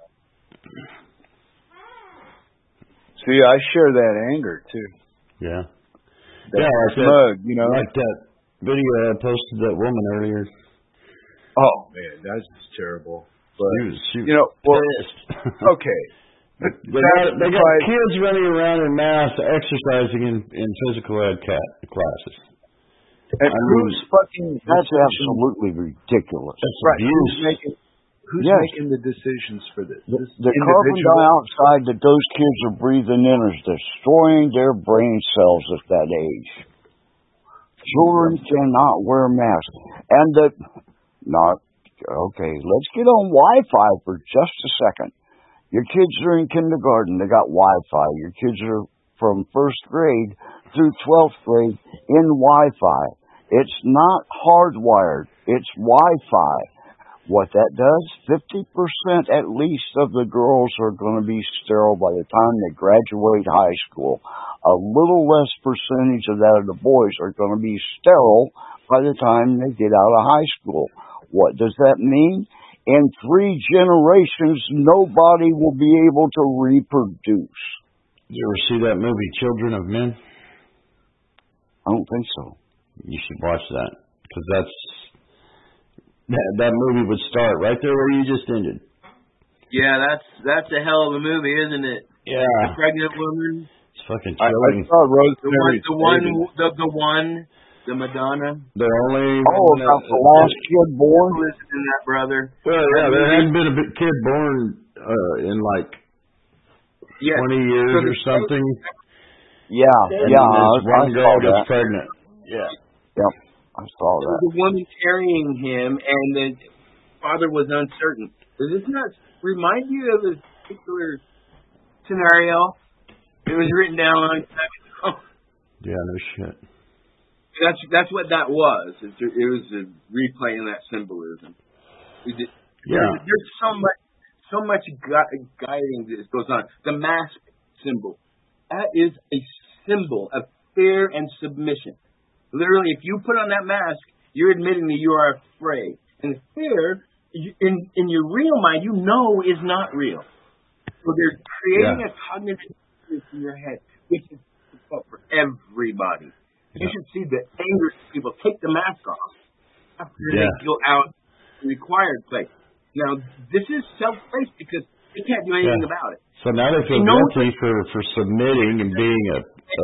See, I share that anger too. Yeah. That Yeah, like that, smug, you know. like that video I posted that woman earlier. Oh man, that's just terrible. But She was, she was you know, well, pissed. okay. But They got, that's they got besides- kids running around in mass exercising in, in physical ed cat classes. and I mean, who's fucking That's decision- absolutely ridiculous. That's right? abuse. Who's making who's Yes. making the decisions for this? The, This the carbon individual- dioxide that those kids are breathing in is destroying their brain cells at that age. Children cannot wear masks. And the, not, okay, let's get on Wi-Fi for just a second. Your kids are in kindergarten, they got Wi-Fi. Your kids are from first grade through twelfth grade in Wi-Fi. It's not hardwired, it's Wi-Fi. What that does, fifty percent at least of the girls are going to be sterile by the time they graduate high school. A little less percentage of that of the boys are going to be sterile by the time they get out of high school. What does that mean? In three generations, nobody will be able to reproduce. you ever see that movie, Children of Men? I don't think so. You should watch that, because that's that, that movie would start right there where you just ended. Yeah, that's that's a hell of a movie, isn't it? Yeah. The pregnant woman. It's fucking I, I chilling. saw The one, Rosemary's the one, Baby. the, the one, the Madonna. The only Oh, about the last kid born? Listen to that, brother. Well, yeah, there hadn't been a bit- kid born uh, in like Yes. twenty years So the or something. Yeah, And yeah, this I, I one girl saw gets that. pregnant. Yeah. Yep, I saw There that. was a woman carrying him, and the father was uncertain. Does this not remind you of a particular scenario? It was written down a long time ago. Yeah, no shit. That's that's what that was. It, it was a replay in that symbolism. It, it, Yeah. There's, there's so much, so much gu- guiding that goes on. The mask symbol. That is a symbol of fear and submission. Literally, if you put on that mask, you're admitting that you are afraid. And fear, you, in in your real mind, you know is not real. So they're creating Yeah. a cognitive in your head, which is difficult for everybody. Yeah. You should see the anger people take the mask off after Yeah. they go out the required place. Now, this is self-placed because they can't do anything Yeah. about it. So now they feel They know guilty for, for submitting and being a, a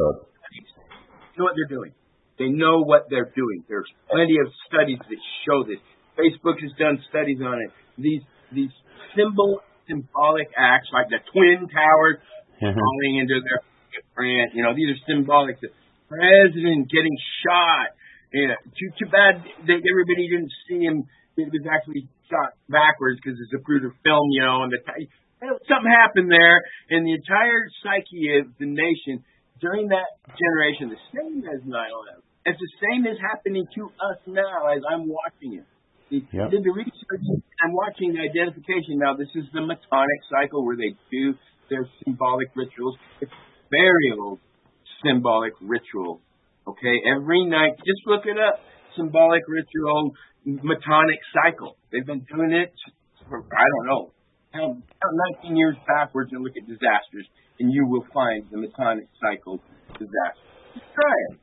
You know what they're doing. They know what they're doing. There's plenty of studies that show this. Facebook has done studies on it. These these symbol symbolic acts like the Twin Towers falling into their footprint. You know, these are symbolic. The president getting shot. Yeah, too too bad that everybody didn't see him. It was actually shot backwards because it's a cruder film, you know, and the something happened there, and the entire psyche of the nation during that generation, the same as nine eleven. It's the same as happening to us now as I'm watching it. The, Yep. did the research, I'm watching the identification now. This is the Metonic cycle where they do their symbolic rituals. It's very old symbolic ritual. Okay, every night, just look it up. Symbolic ritual, Metonic cycle. They've been doing it for, I don't know, count nineteen years backwards and look at disasters, and you will find the Metonic cycle disaster. Just try it.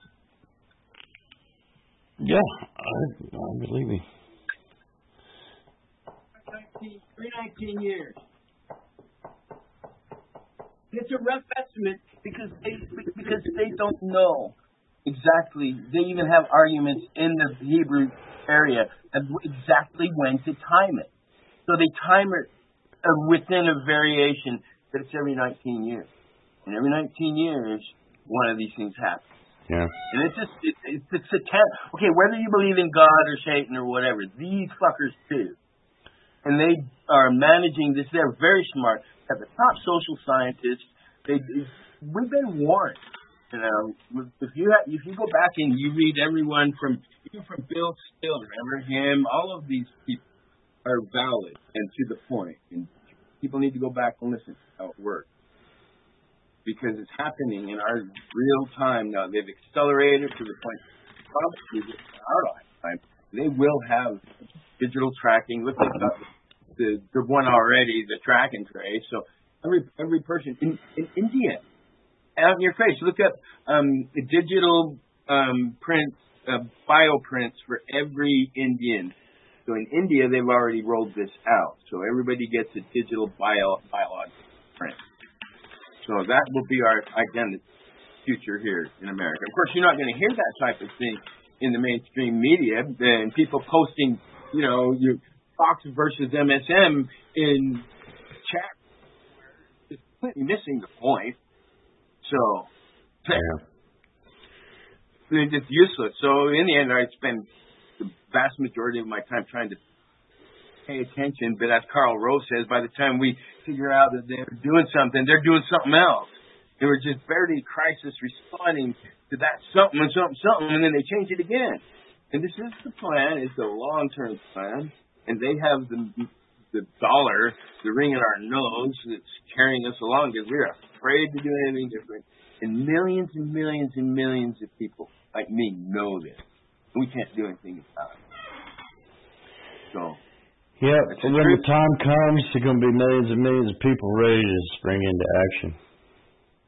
yeah, I, I believe me. nineteen, three nineteen years. It's a rough estimate because they because they don't know exactly. They even have arguments in the Hebrew area of exactly when to time it. So they time it uh, within a variation, but it's every nineteen years. And every nineteen years, one of these things happens. Yeah. And it's just, it, it's the satanic. Okay, whether you believe in God or Satan or whatever, these fuckers do. And they are managing this. They're very smart. At the top social scientists, they we've been warned. You know, if you have, if you go back and you read everyone from even from Bill Still, remember him? All of these people are valid and to the point. And people need to go back and listen to how it works. Because it's happening in our real time now. They've accelerated to the point probably in our lifetime. They will have digital tracking. Look at the, the the one already, the track and trace. So every every person in, in India, out in your face. Look up um, the digital um, prints, uh, bioprints for every Indian. So in India, they've already rolled this out. So everybody gets a digital bio biological print. So that will be our identity future here in America. Of course, you're not going to hear that type of thing in the mainstream media. And people posting, you know, your Fox versus M S M in chat. It's completely missing the point. So, Yeah. it's just useless. So in the end, I spend the vast majority of my time trying to pay attention, but as Carl Rove says, by the time we figure out that they're doing something, they're doing something else. They were just barely crisis responding to that something and something, something, and then they change it again. And this is the plan. It's a long-term plan, and they have the the dollar, the ring in our nose that's carrying us along because we're afraid to do anything different. And millions and millions and millions of people like me know this. We can't do anything about it. So... Yeah, and when the time comes, there's going to be millions and millions of people ready to spring into action.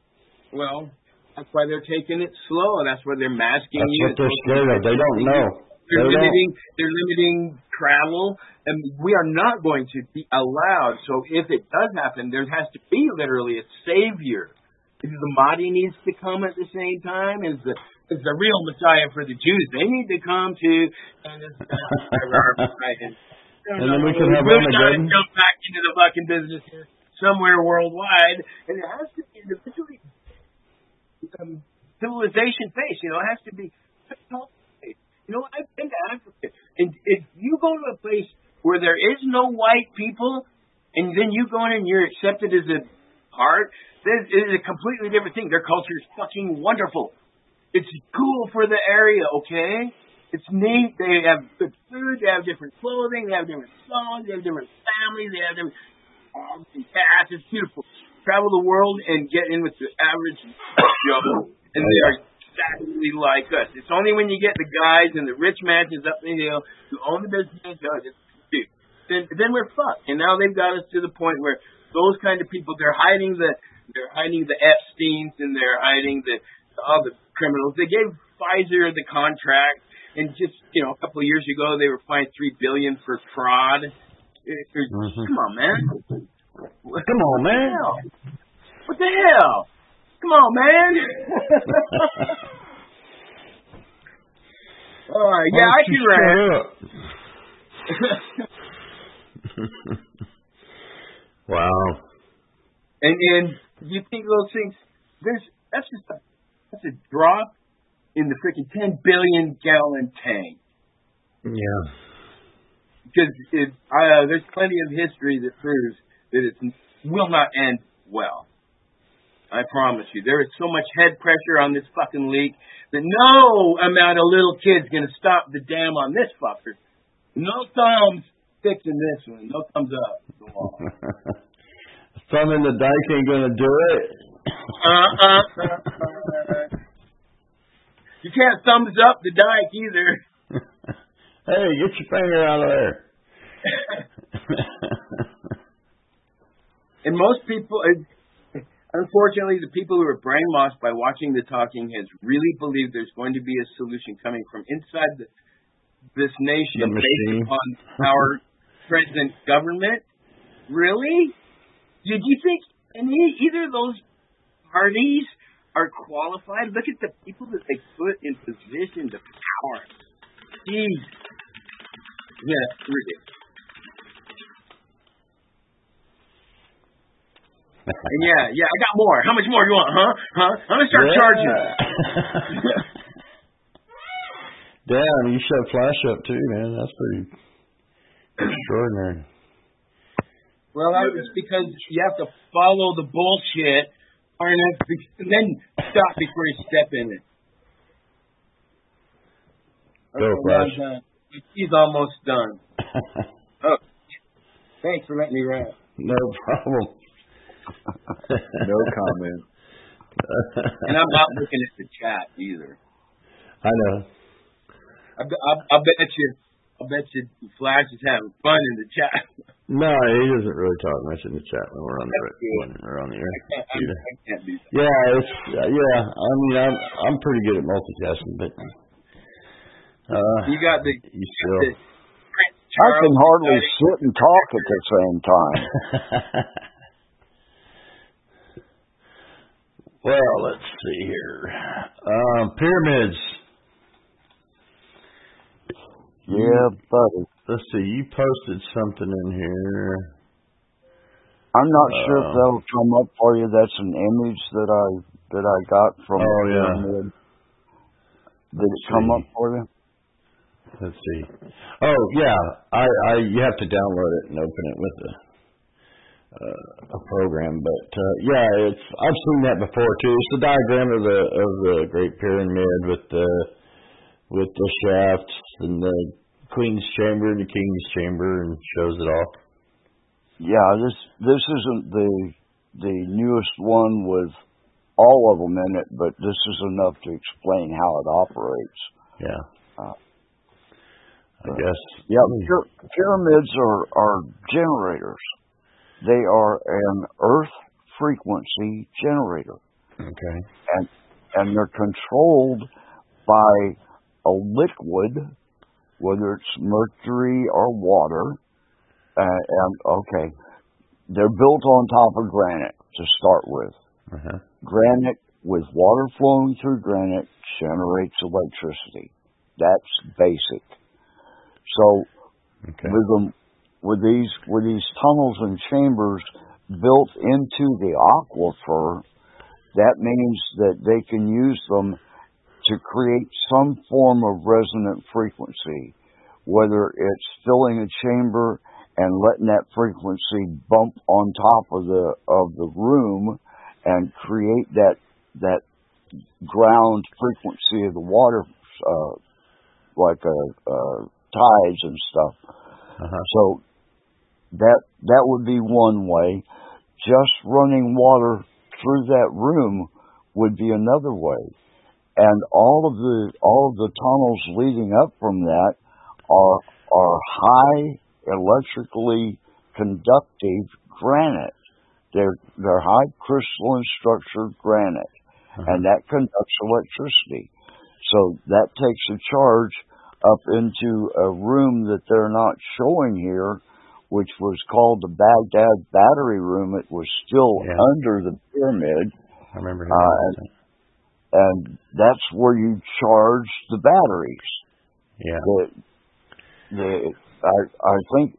Well, that's why they're taking it slow. That's why they're masking That's you. what they're scared of. They don't know. They're They limiting. don't. They're limiting travel, and we are not going to be allowed. So if it does happen, there has to be literally a savior. The Mahdi needs to come at the same time as the as the real Messiah for the Jews. They need to come too. And, this, and, and then we can have we're Armageddon. jump back into the fucking business here somewhere worldwide, and it has to be individually um, civilization based. You know, it has to be. You know, I've been to Africa, and if you go to a place where there is no white people, and then you go in and you're accepted as a part, this is a completely different thing. Their culture is fucking wonderful. It's cool for the area, okay? It's neat. They have good food. They have different clothing. They have different songs. They have different families. They have different dogs and cats. It's beautiful. Travel the world and get in with the average Joe, and they are exactly like us. It's only when you get the guys in the rich mansions up in the hill who own the business, then then we're fucked. And now they've got us to the point where those kind of people, they're hiding the they're hiding the Epsteins and they're hiding the all the criminals. They gave Pfizer the contract, and just you know a couple of years ago they were fined three billion for fraud. Mm-hmm. Come on, man. Come on, man. What the hell? Come on, man. All right, yeah, I can rant. Wow. And and you think those things? There's that's just a that's a drop in the freaking ten billion gallon tank. Yeah. Because it, uh, there's plenty of history that proves that it will not end well. I promise you. There is so much head pressure on this fucking leak that no amount of little kids going to stop the dam on this fucker. No thumbs fixing this one. No thumbs up. Go on. Thumb in the dike ain't going to do it. Uh, uh, uh, uh. You can't thumbs up the dike either. Hey, get your finger out of there. And most people... Unfortunately, the people who are brainwashed by watching the talking heads really believe there's going to be a solution coming from inside the, this nation based upon our present government. Really? Did you think any either of those parties are qualified? Look at the people that they put in positions of power. Jeez. Yeah, ridiculous. And yeah, yeah, I got more. How much more you want, huh? Huh? I'm gonna start yeah. charging. Damn, you shut Flash up too, man. That's pretty extraordinary. Well, it's because you have to follow the bullshit, and then stop before you step in it. Go, okay, Flash. Done. He's almost done. Oh, thanks for letting me rant. No problem. No comment. And I'm not looking at the chat either. I know. I, I, I bet you, I bet you, Flash is having fun in the chat. No, he doesn't really talk much in the chat when we're on the when we're on the air. I can't, I, I can't do that. Yeah, it's yeah. I mean, I'm I'm pretty good at multitasking, but uh, you got the. You still. The I can hardly sit and talk at the same time. Well, let's see here. Um, pyramids. Yeah, buddy. Let's see. You posted something in here. I'm not uh, sure if that'll come up for you. That's an image that I that I got from oh, the yeah. pyramid. Did it come up for you? Let's see. Oh yeah, I, I you have to download it and open it with a uh, a program. But uh, yeah, it's I've seen that before too. It's the diagram of the of the Great Pyramid with the with the shafts and the Queen's Chamber and the King's Chamber, and shows it all. Yeah, this this isn't the the newest one with all of them in it, but this is enough to explain how it operates. Yeah. Uh, I guess. Yeah, py- pyramids are, are generators. They are an earth frequency generator. Okay. And and they're controlled by a liquid, whether it's mercury or water. Uh, and okay, they're built on top of granite to start with. Uh-huh. Granite with water flowing through granite generates electricity. That's basic. So okay. with them, with these with these tunnels and chambers built into the aquifer, that means that they can use them to create some form of resonant frequency, whether it's filling a chamber and letting that frequency bump on top of the of the room and create that that ground frequency of the water, uh, like a, uh, tides and stuff. Uh-huh. So that that would be one way. Just running water through that room would be another way. And all of the all of the tunnels leading up from that are are high electrically conductive granite. They're they're high crystalline structured granite, uh-huh. and that conducts electricity. So that takes a charge up into a room that they're not showing here, which was called the Baghdad Battery Room. It was still yeah. under the pyramid. I remember uh, and, and that's where you charge the batteries. Yeah. The, the, I, I think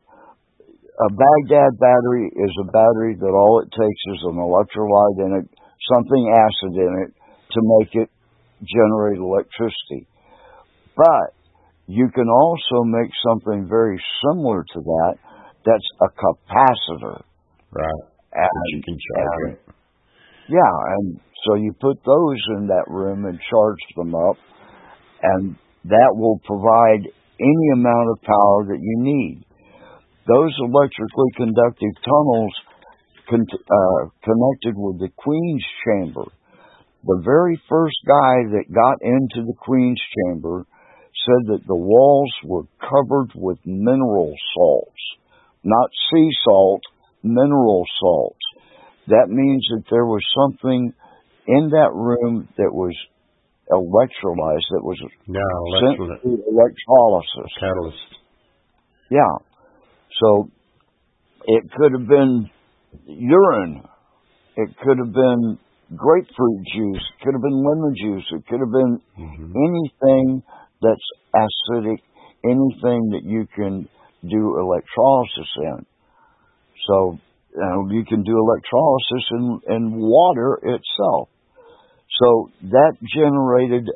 a Baghdad battery is a battery that all it takes is an electrolyte in it, something acid in it, to make it generate electricity. But you can also make something very similar to that. That's a capacitor. Right. And, you can charge and, it. Yeah, and so you put those in that room and charge them up, and that will provide any amount of power that you need. Those electrically conductive tunnels con- uh, connected with the Queen's Chamber. The very first guy that got into the Queen's Chamber said that the walls were covered with mineral salts. Not sea salt, mineral salts. That means that there was something in that room that was electrolyzed, that was no, sent through electrolysis. Catalyst. Yeah. So it could have been urine. It could have been grapefruit juice. It could have been lemon juice. It could have been mm-hmm. anything that's acidic, anything that you can do electrolysis in. So you know, you can do electrolysis in, in water itself. So that generated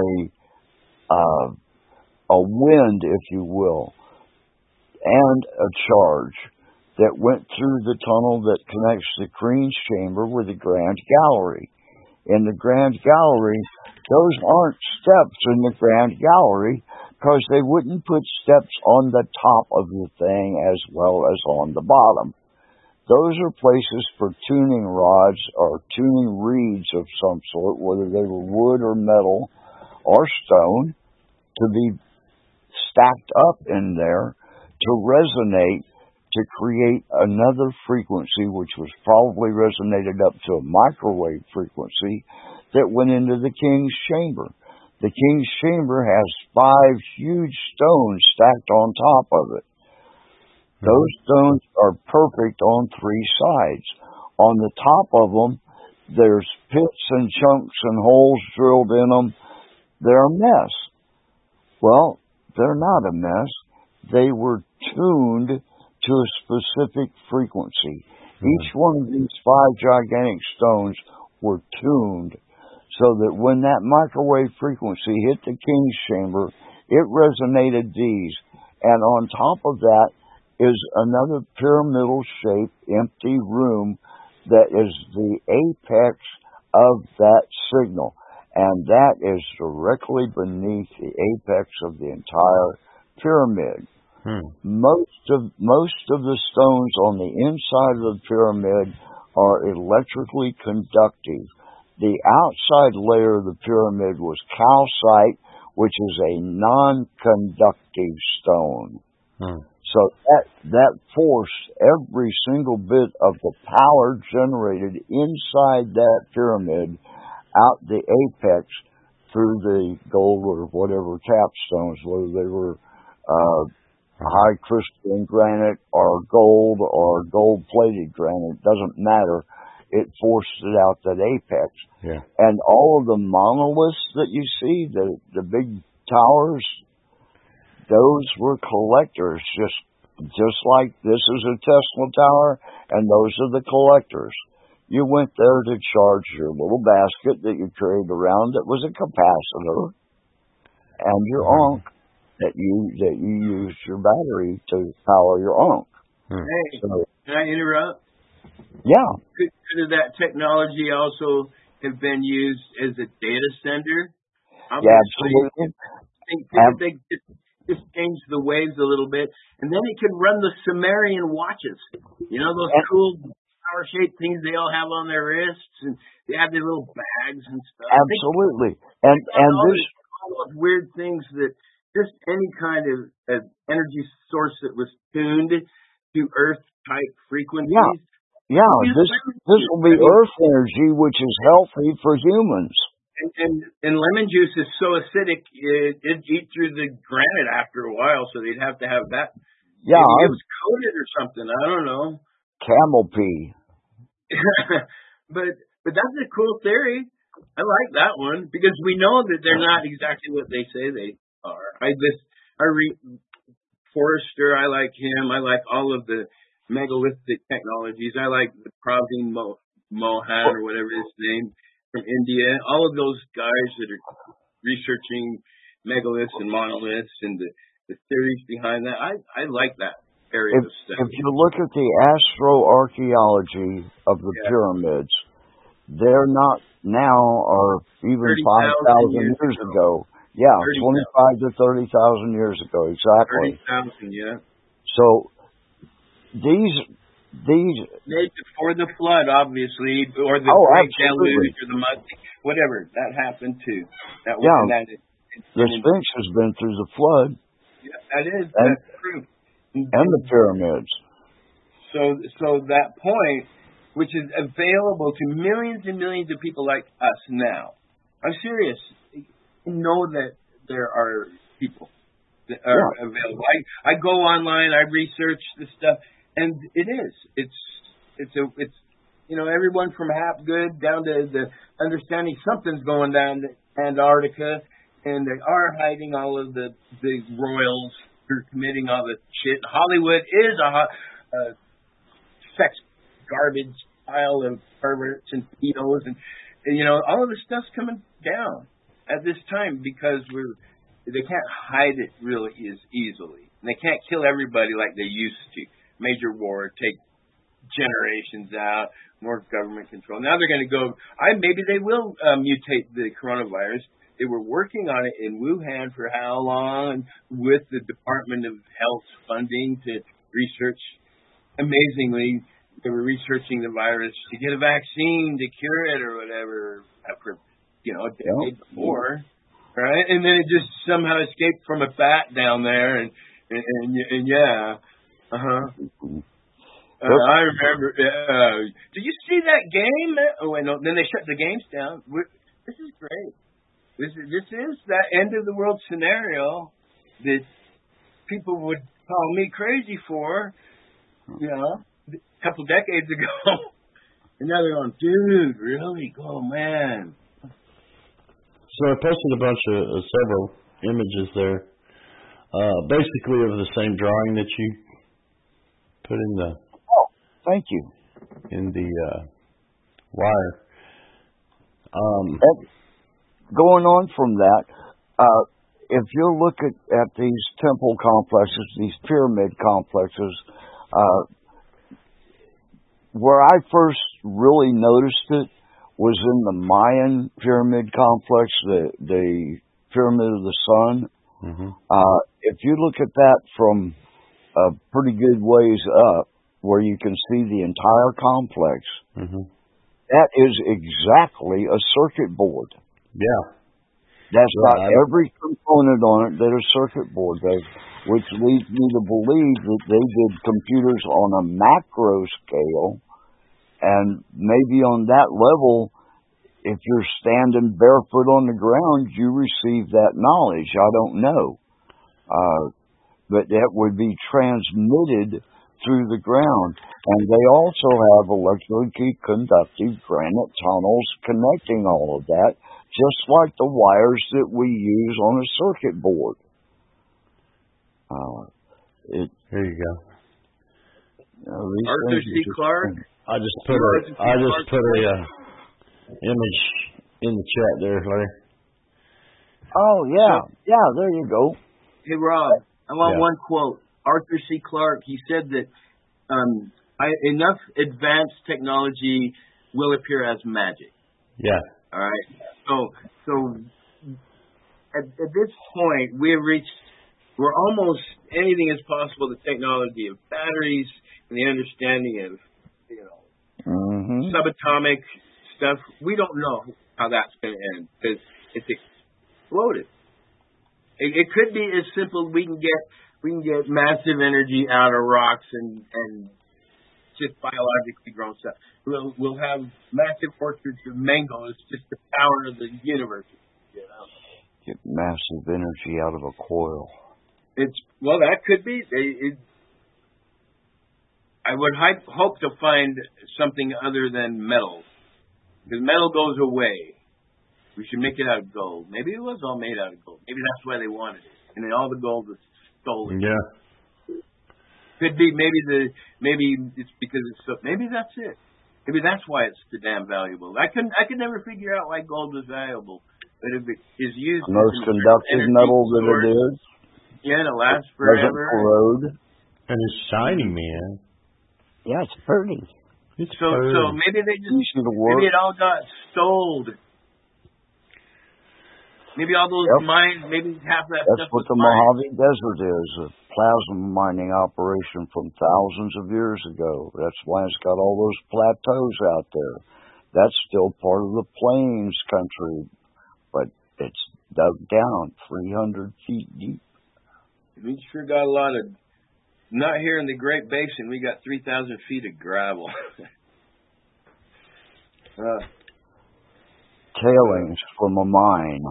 a uh, a wind, if you will, and a charge that went through the tunnel that connects the Queen's Chamber with the Grand Gallery. In the Grand Gallery, those aren't steps in the Grand Gallery, because they wouldn't put steps on the top of the thing as well as on the bottom. Those are places for tuning rods or tuning reeds of some sort, whether they were wood or metal or stone, to be stacked up in there to resonate, to create another frequency, which was probably resonated up to a microwave frequency that went into the King's Chamber. The King's Chamber has five huge stones stacked on top of it. Those stones are perfect on three sides. On the top of them, there's pits and chunks and holes drilled in them. They're a mess. Well, they're not a mess. They were tuned to a specific frequency. Mm-hmm. Each one of these five gigantic stones were tuned so that when that microwave frequency hit the King's Chamber, it resonated these. And on top of that is another pyramidal shaped empty room that is the apex of that signal. And that is directly beneath the apex of the entire pyramid. Hmm. Most of most of the stones on the inside of the pyramid are electrically conductive. The outside layer of the pyramid was calcite, which is a non-conductive stone. Hmm. So that that forced every single bit of the power generated inside that pyramid out the apex through the gold or whatever capstones, whether they were uh, high crystalline granite or gold or gold-plated granite, doesn't matter. It forced it out that apex. Yeah. And all of the monoliths that you see, the the big towers, those were collectors, just just like this is a Tesla tower, and those are the collectors. You went there to charge your little basket that you carried around that was a capacitor, and your Mm-hmm. Ankh that you that you used your battery to power your Ankh. Hmm. Hey, So, can I interrupt? yeah, Could, could that technology also have been used as a data center? yeah, Obviously, absolutely. I think Ab- they just, just change the waves a little bit, and then it could run the Sumerian watches. You know those And- cool power-shaped things they all have on their wrists, and they have their little bags and stuff. I think Absolutely. And and all this these all those weird things that just any kind of uh, energy source that was tuned to Earth-type frequencies. yeah, yeah, Yeah, this this will be I mean, earth energy, which is healthy for humans. And, and and lemon juice is so acidic it it'd eat through the granite after a while, so they'd have to have that. Yeah, Maybe it I'm was coated or something. I don't know. camel pee. but but that's a cool theory. I like that one because we know that they're not exactly what they say they are. I this I read Forrester. I like him. I like all of the megalithic technologies. I like the Praveen Mo, Mohan or whatever his name from India. All of those guys that are researching megaliths and monoliths and the, the theories behind that. I I like that area If of study. if you look at the astroarchaeology of the Yeah. pyramids, they're not now or even thirty five thousand thousand years years ago. ago. Yeah, thirty twenty-five to thirty thousand years ago, exactly. thousand, yeah. So these these Made before the flood, obviously, or the oh, great absolutely. deluge, or the mud, whatever. That happened too. That was Yeah, and that. the Sphinx has been through the flood Yeah, that is and that's true. and the pyramids. So, so that point, which is available to millions and millions of people like us now. I'm serious. Know that there are people that are Yeah. available. I, I go online, I research the stuff, and it is. It's it's a it's you know everyone from Hapgood down to the understanding something's going down to Antarctica, and they are hiding all of the the royals who are committing all the shit. Hollywood is a ho- uh, sex garbage pile of perverts and pedos, and, and you know all of this stuff's coming down at this time because we're they can't hide it really as easily. And they can't kill everybody like they used to. Major war, take generations out, more government control. Now they're going to go. I maybe they will uh, mutate the coronavirus. They were working on it in Wuhan for how long with the Department of Health funding to research. Amazingly, they were researching the virus to get a vaccine to cure it or whatever for you know a decade Yeah. before, right? And then it just somehow escaped from a bat down there, and and, and, and yeah, uh huh. Uh, I remember. Uh, did you see that game? Oh wait, no. Then they shut the games down. We're, this is great. This is this is that end of the world scenario that people would call me crazy for, you know, a couple decades ago. And now they're going, dude, really? Oh man. So I posted a bunch of uh, several images there, uh, basically of the same drawing that you put in the Oh, thank you. in the uh, wire. Um, And going on from that, uh, if you look at, at these temple complexes, these pyramid complexes, uh, where I first really noticed it was in the Mayan pyramid complex, the the Pyramid of the Sun. mm-hmm. Uh, if you look at that from a pretty good ways up, where you can see the entire complex, Mm-hmm. that is exactly a circuit board. Yeah. That's Well, got I- every component on it that a circuit board does, which leads me to believe that they did computers on a macro scale, and maybe on that level, if you're standing barefoot on the ground, you receive that knowledge. I don't know. Uh, but that would be transmitted through the ground. And they also have electrically conductive granite tunnels connecting all of that, just like the wires that we use on a circuit board. Uh, it, Here you go. You know, these Arthur things C. are just- Clarke. I just put a I just put a uh, image in the chat there, Larry. Oh, yeah. Yeah, there you go. Hey, Rob, I want Yeah. one quote. Arthur C. Clarke, he said that um, I, enough advanced technology will appear as magic. Yeah. All right. So, so at, at this point, we have reached, we're almost, anything is possible, the technology of batteries and the understanding of, you know, Mm-hmm. subatomic stuff. We don't know how that's going to end because it's exploded. It, it could be as simple. We can get we can get massive energy out of rocks and and just biologically grown stuff. We'll we'll have massive orchards of mangoes, just the power of the universe. You know? Get massive energy out of a coil. It's well, that could be. It, it, I would hype, hope to find something other than metal, because metal goes away. We should make it out of gold. Maybe it was all made out of gold. Maybe that's why they wanted it, and then all the gold was stolen. Yeah. Could be maybe the maybe it's because it's so. Maybe that's it. Maybe that's why it's so damn valuable. I couldn't. I could never figure out why gold was valuable, but if it is used, The most as an conductive energy metal that source, it is. yeah, and it lasts Doesn't forever. corrode. And it's shiny, man. Yeah, it's pretty. It's So, pretty. so maybe they just Easy to work. maybe it all got stoled. Maybe all those Yep. mines, maybe half that That's stuff what was the mined. Mojave Desert is, a plasma mining operation from thousands of years ago. That's why it's got all those plateaus out there. That's still part of the plains country, but it's dug down three hundred feet deep. We sure got a lot of. Not here in the Great Basin. We got three thousand feet of gravel. uh, Tailings from a mine.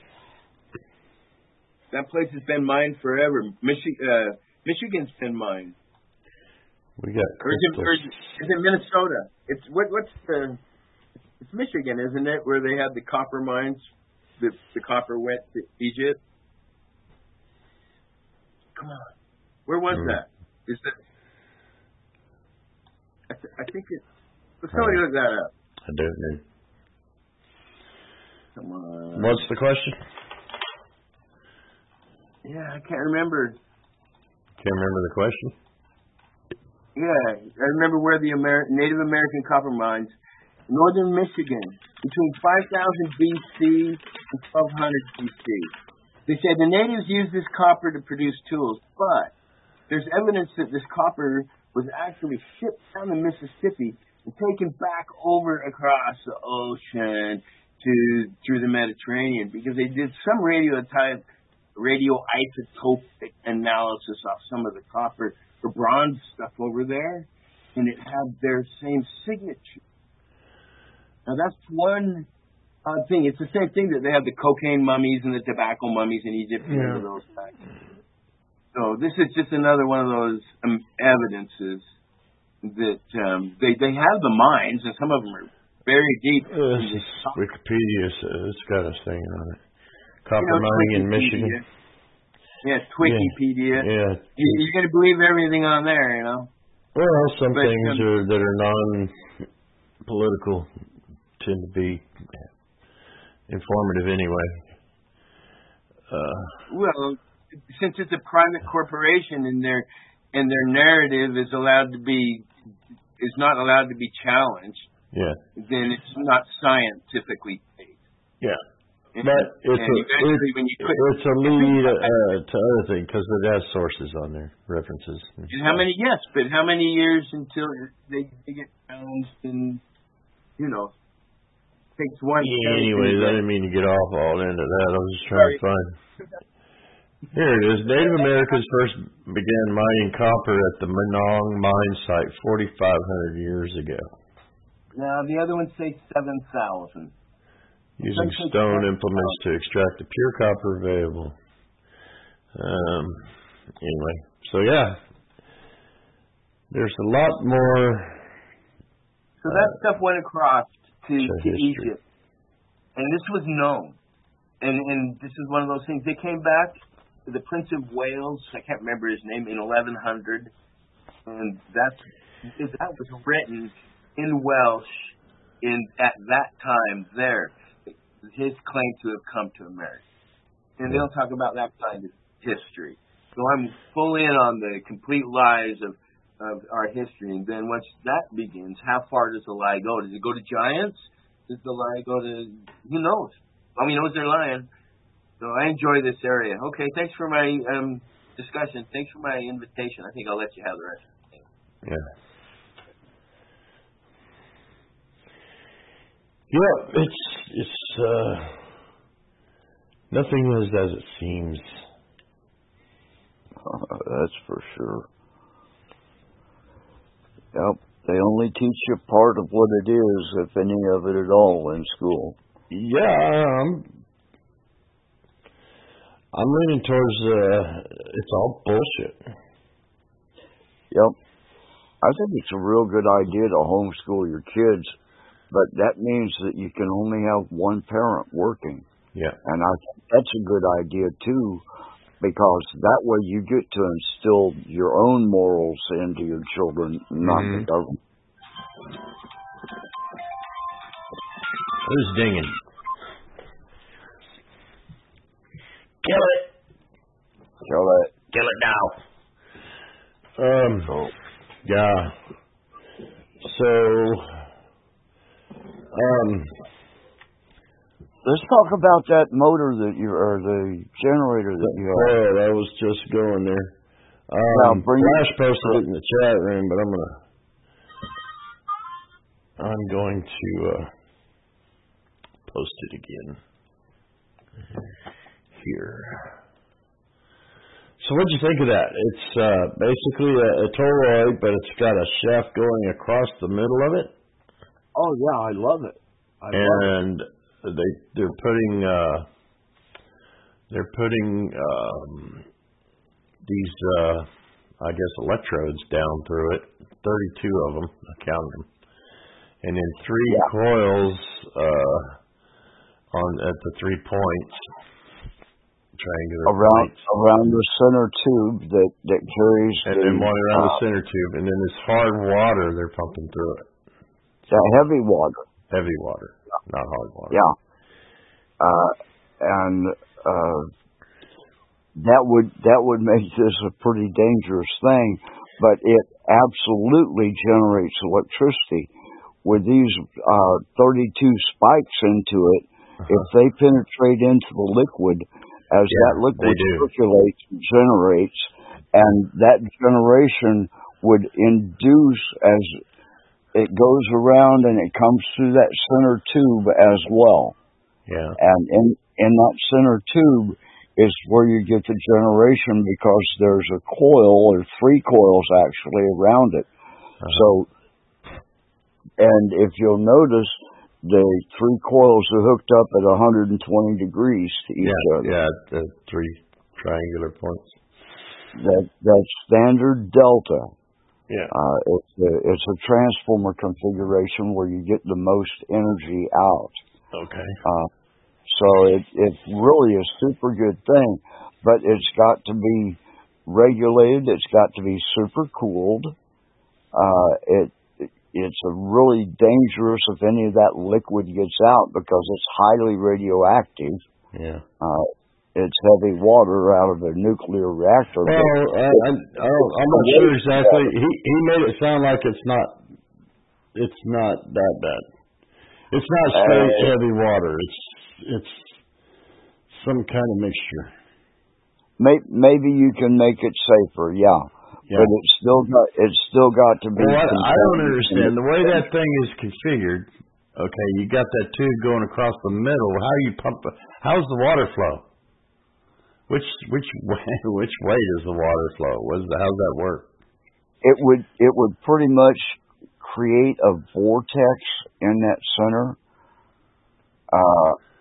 that place has been mined forever. Michi- uh, Michigan's been mined. We got Or is it, or is crystals. it, is it Minnesota? It's what? What's the? It's Michigan, isn't it? Where they had the copper mines. The the copper went to Egypt. Come on. Where was Mm. that? Is that? I, th- I think it. Let's somebody look that up. I don't know. Come on. What's the question? Yeah, I can't remember. Can't remember the question. Yeah, I remember where the Amer- Native American copper mines, northern Michigan, between five thousand B C and twelve hundred B C. They said the natives used this copper to produce tools, but there's evidence that this copper was actually shipped down the Mississippi and taken back over across the ocean to through the Mediterranean because they did some radio type radioisotopic analysis of some of the copper, the bronze stuff over there, and it had their same signature. Now that's one odd thing. It's the same thing that they have the cocaine mummies and the tobacco mummies in Egypt and Yeah. those types. So this is just another one of those um, evidences that um, they they have the mines, and some of them are very deep. Uh, this is Wikipedia says it's got a thing on it. Copper You know, mining in Wikipedia. Michigan. Yeah, Wikipedia. Yeah. You, you're going to believe everything on there, you know. Well, some But, things um, are that are non-political tend to be informative anyway. Uh, Well, since it's a private corporation and their and their narrative is allowed to be is not allowed to be challenged, yeah. then it's not scientifically based. Yeah. And, But it's and a, eventually when you it, put it's a lead uh, to other thing because it has sources on there, references. and and how stuff. many yes, but how many years until they, they get challenged and you know takes one. Yeah, anyways, I didn't mean to get off all into that. I was just trying to find. Here it is. Native Americans first began mining copper at the Menong mine site forty-five hundred years ago. Now the other ones say seven thousand. Using stone implements to extract the pure copper available. Um, anyway, so yeah, there's a lot more. So that uh, stuff went across to, to Egypt, and this was known. And and this is one of those things. They came back, the Prince of Wales, I can't remember his name, in eleven hundred, and that's that was written in Welsh in at that time there. His claim to have come to America, and they'll talk about that kind of history. So I'm full in on the complete lies of of our history. And then once that begins, how far does the lie go? Does it go to giants? Does the lie go to who knows? All we know is they're lying. So I enjoy this area. Okay, thanks for my um, discussion. Thanks for my invitation. I think I'll let you have the rest of the thing. Yeah. Yeah, it's it's uh, nothing is as it seems. Uh, that's for sure. Yep, they only teach you part of what it is, if any of it at all, in school. Yeah, I'm, I'm leaning towards uh, it's all bullshit. Yep. I think it's a real good idea to homeschool your kids, but that means that you can only have one parent working. Yeah. And I think that's a good idea, too, because that way you get to instill your own morals into your children, not mm-hmm. the government. Who's dinging? Kill it. Kill it. Kill it now. Um. Oh. Yeah. So. Um. Let's talk about that motor that you, or the generator that you have. Oh, I was just going there. Um, Flash posted it in the chat room, but I'm gonna. I'm going to. Uh, Post it again here. So what'd you think of that? It's uh, basically a, a toroid, but it's got a shaft going across the middle of it. Oh yeah, I love it. I and love it. they they're putting uh, they're putting um, these uh, I guess electrodes down through it. thirty-two of them. I counted them, and then three yeah. coils. Uh, On at the three points, triangular around points. around the center tube that that carries, and the, then one around uh, uh, the center tube, and then this hard water they're pumping through it. That heavy water. Heavy water, not hard water. Yeah, uh, and uh, that would that would make this a pretty dangerous thing, but it absolutely generates electricity. With these uh, thirty-two spikes into it, uh-huh. if they penetrate into the liquid, as yeah, that liquid circulates and generates, and that generation would induce as it goes around and it comes through that center tube as well. Yeah. And in, in that center tube is where you get the generation because there's a coil, or three coils actually, around it. Uh-huh. So, and if you'll notice, the three coils are hooked up at one hundred twenty degrees to each yeah, other. Yeah, the three triangular points. That that's standard delta. Yeah. Uh, it's a, it's a transformer configuration where you get the most energy out. Okay. Uh, so it it's really a super good thing, but it's got to be regulated. It's got to be super cooled. Uh, it It's a really dangerous if any of that liquid gets out because it's highly radioactive. Yeah. Uh, it's heavy water out of a nuclear reactor. Well, I, I, I don't, I'm not sure exactly. He he made it sound like it's not it's not that bad. It's not straight uh, heavy water. It's it's some kind of mixture. May, maybe you can make it safer. Yeah. Yeah. But it's still got it's still got to be. Well, I, I don't understand the way that thing is configured. Okay, you got that tube going across the middle. How do you pump? How's the water flow? Which which way which way does the water flow? What is the, how's that work? It would it would pretty much create a vortex in that center. Uh,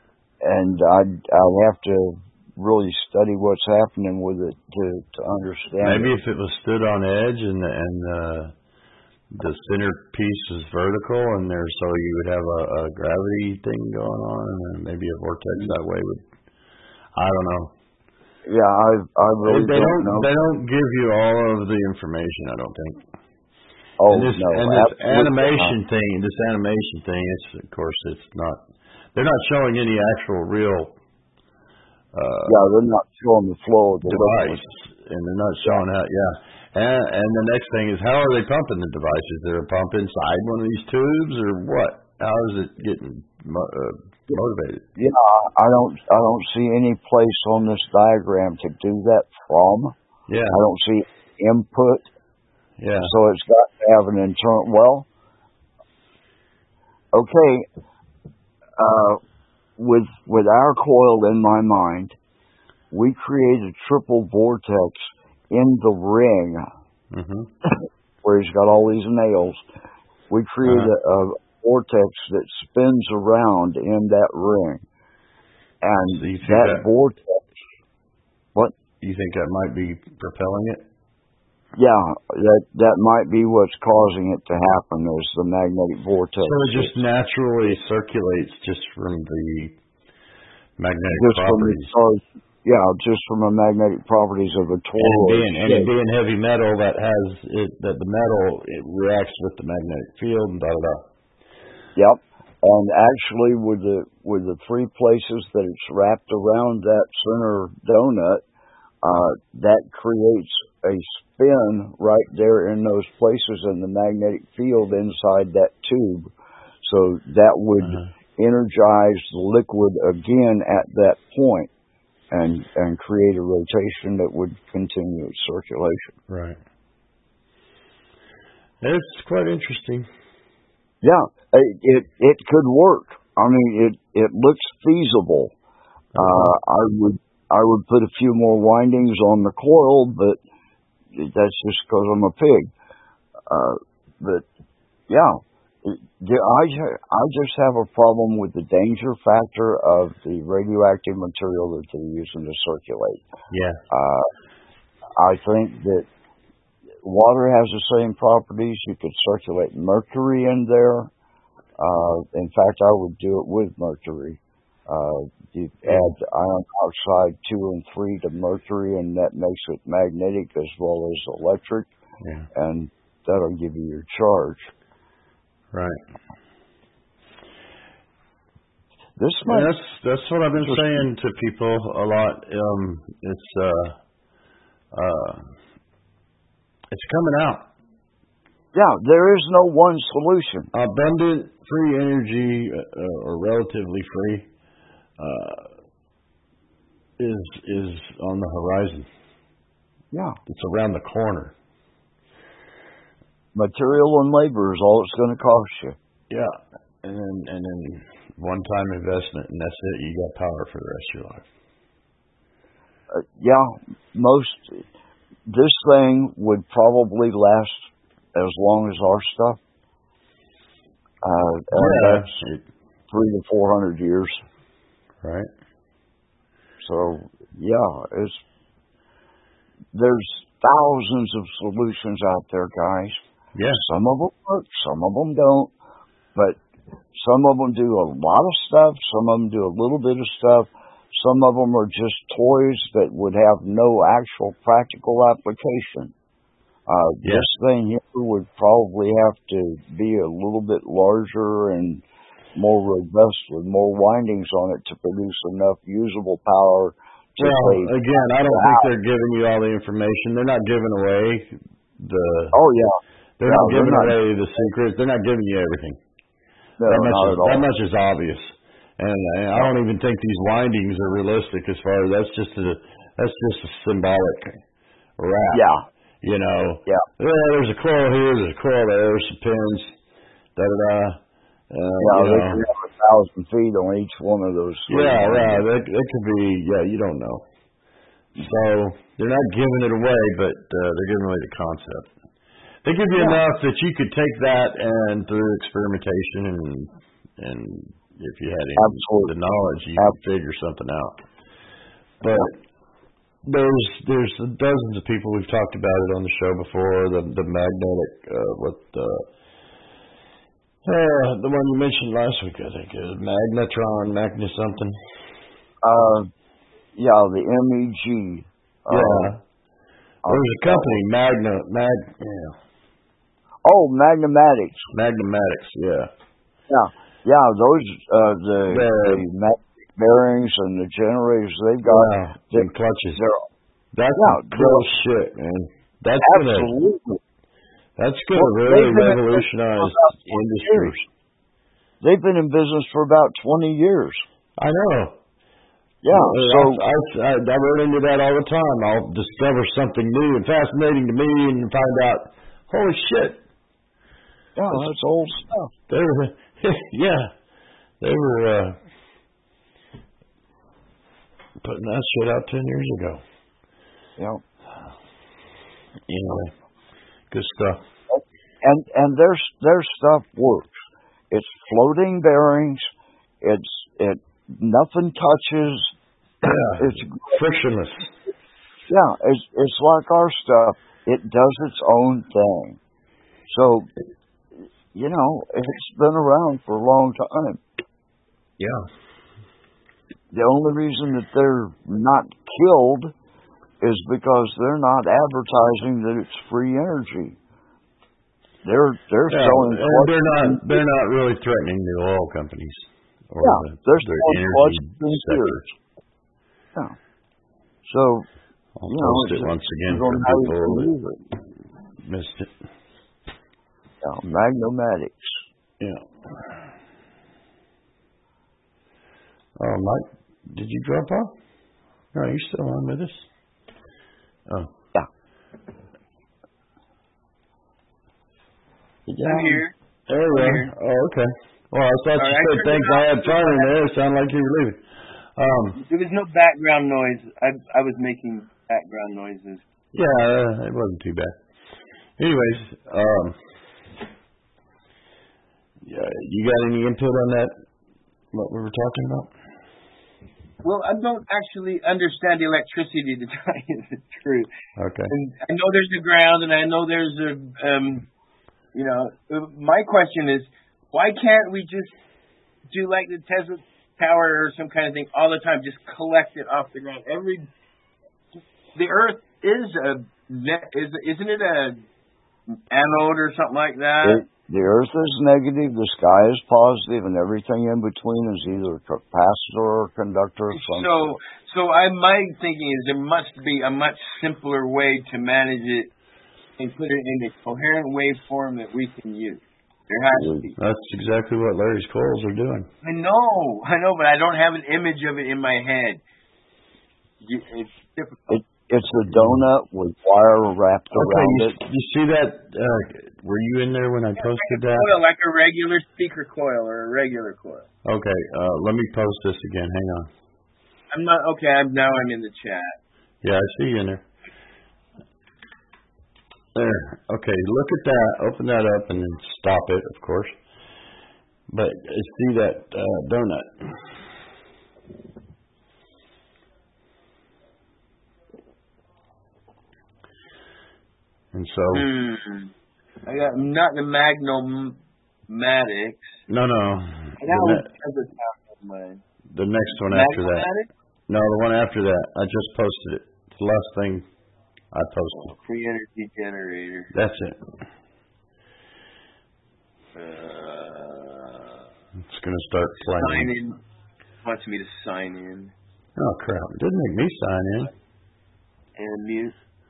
and I'd I'd have to really study what's happening with it to to understand. Maybe it. if it was stood on edge and and uh, the center piece is vertical, and there, so you would have a, a gravity thing going on, and then maybe a vortex that way would. I don't know. Yeah, I I really they don't, don't know. They don't give you all of the information. I don't think. Oh and this, no! And this absolutely animation not. thing, this animation thing, it's of course it's not. They're not showing any actual real. Uh, yeah, they're not showing the flow of the device, liquid. and they're not showing how. Yeah, and and the next thing is, how are they pumping the device? Is there a pump inside one of these tubes, or what? How is it getting mo- uh, motivated? Yeah, I don't I don't see any place on this diagram to do that from. Yeah, I don't see input. Yeah. So it's got to have an internal. Well, okay. Uh, with with our coil in my mind, we create a triple vortex in the ring mm-hmm. where he's got all these nails. We create uh-huh. a, a vortex that spins around in that ring, and so you think that, that vortex. What? You think that might be propelling it? Yeah, that that might be what's causing it to happen, is the magnetic vortex. So it just naturally circulates just from the magnetic just properties. From the, yeah, just from the magnetic properties of the toroid. And being, and it being heavy metal, that has it, that the metal it reacts with the magnetic field and da da da. Yep, and actually, with the with the three places that it's wrapped around that center donut, uh, that creates a spin right there in those places in the magnetic field inside that tube. So that would uh-huh. energize the liquid again at that point and and create a rotation that would continue its circulation. Right. It's quite interesting. Yeah, it it, it could work. I mean, it, it looks feasible. Okay. Uh, I would I would put a few more windings on the coil, but that's just because I'm a pig. Uh, but yeah, I, I just have a problem with the danger factor of the radioactive material that they're using to circulate. Yeah. Uh, I think that water has the same properties. You could circulate mercury in there. Uh, in fact, I would do it with mercury. Uh, you add iron oxide two and three to mercury, and that makes it magnetic as well as electric. Yeah. And that'll give you your charge. Right. This might, that's that's what I've been saying to people a lot. Um, it's uh, uh, it's coming out. Yeah, there is no one solution. Abundant free energy, uh, or relatively free, uh, is is on the horizon. Yeah, it's around the corner. Material and labor is all it's going to cost you. Yeah, and then and then one-time investment, and that's it. You got power for the rest of your life. Uh, yeah, most this thing would probably last as long as our stuff. Uh, yeah. That's three to four hundred years. Right. So yeah, it's there's thousands of solutions out there, guys. Yeah. Some of them work, some of them don't, but some of them do a lot of stuff. Some of them do a little bit of stuff. Some of them are just toys that would have no actual practical application. Uh, yeah. This thing here would probably have to be a little bit larger and more robust with more windings on it to produce enough usable power. To well, say, again, I don't think they're giving you all the information. They're not giving away the. Oh yeah. They're no, not giving they're not, away the secrets. They're not giving you everything. No, that much not is, at all. That much is obvious, and, and I don't even think these windings are realistic. As far as that's just a that's just a symbolic wrap. Yeah. You know. Yeah. Well, there's a coil here. There's a coil there. Some pins. Da da da. Uh, yeah, you they know. could have a thousand feet on each one of those. Yeah, yeah. That that could be. Yeah, you don't know. So they're not giving it away, but uh, they're giving away the concept. They give you yeah. enough that you could take that and through experimentation and and if you had any, Absolutely. the knowledge, you Absolutely. could figure something out. But there's there's dozens of people we've talked about it on the show before. The the magnetic, uh, what the uh, the one you mentioned last week, I think, is magnetron, magnet something. Uh, yeah, the M E G. Uh, Yeah. There's a company, Magna, Mag, yeah. Oh, Magnumatics. Magnumatics, yeah. Yeah, yeah. Those uh, the, The, the magnetic bearings and the generators they've got. wow, them clutches. They're, That's yeah, some cool shit, man. That's gonna, absolutely. that's gonna Well, really they've been in revolutionize business for about twenty industries. years. They've been in business for about twenty years. I know. Yeah, Well, so I, I, I run into that all the time. I'll discover something new and fascinating to me and find out, holy shit, yeah, that's old stuff. they were, yeah, they were uh, putting that shit out ten years ago. Yeah, Anyway, good stuff. and and their their stuff works. It's floating bearings. It's it nothing touches. Yeah, It's frictionless. yeah, it's it's like our stuff. It does its own thing. So, you know, it's been around for a long time. Yeah. The only reason that they're not killed is because they're not advertising that it's free energy. They're they're Yeah, selling. and clutch- they're not they're not really threatening the oil companies or Yeah, the, they're the selling energy clutches and sector. gears. Yeah. So I'll you know, post it it's- once again it's for on how you people can that use it. missed it. Yeah, Magnumatics. Yeah. Oh, Mike, did you drop off? No, are you still on with us? Oh. Yeah. Yeah. I'm here. There you I'm are. here. Oh, okay. Well, I thought All you right, I said turned thanks it I off. had fun in there. It sounded like you were leaving. Um, There was no background noise. I I was making background noises. yeah, uh, it wasn't too bad. Anyways, um, yeah, you got any input on that, what we were talking about? Well, I don't actually understand electricity, to tell you the truth. Okay. And I know there's a ground, and I know there's a, um, you know, uh, my question is, why can't we just do like the Tesla Tower or some kind of thing all the time? Just collect it off the ground. Every the Earth is a is isn't it a anode or something like that? It, the Earth is negative, the sky is positive, and everything in between is either capacitor or conductor of some So, so I my thinking is there must be a much simpler way to manage it and put it in a coherent waveform that we can use. There has to be. That's exactly what Larry's coils are doing. I know, I know, but I don't have an image of it in my head. You- It's difficult. It, it's a donut with wire wrapped Okay, around you, it. you see that? Uh, were you in there when I posted that? Coil, like a regular speaker coil or a regular coil. Okay, uh, let me post this again. Hang on. I'm not okay. I'm now. I'm in the chat. Yeah, I see you in there. There. Okay, look at that. Open that up and then stop it, of course. But uh, see that uh, donut. And so, Hmm. I got not the Magnumatics. no, no. That The, was ne- the top of mine. the next one after that. Magnumatics? No, the one after that. I just posted it. It's the last thing I posted. Free energy generator. That's it. Uh, It's going to start sign playing. in. Wants me to sign in Oh, crap. It didn't make me sign in. and mute.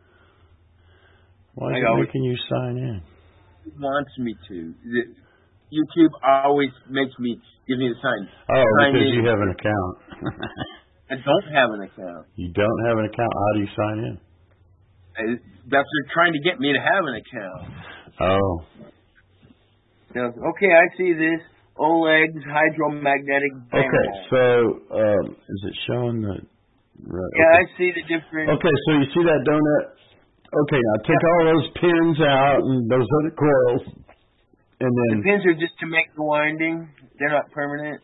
Why I is it always- making you sign in? It wants me to. The- YouTube always makes me give me the sign. Oh, Sign because in. you have an account. I don't have an account. You don't have an account. How do you sign in? I, that's they're trying to get me to have an account. Oh, You know, okay, I see this. Oleg's hydromagnetic band. okay. So, um, is it showing the? Right, Yeah, okay. I see the different. Okay, so you see that donut? Okay, now take all those pins out and those other coils, and The then pins are just to make the winding. They're not permanent.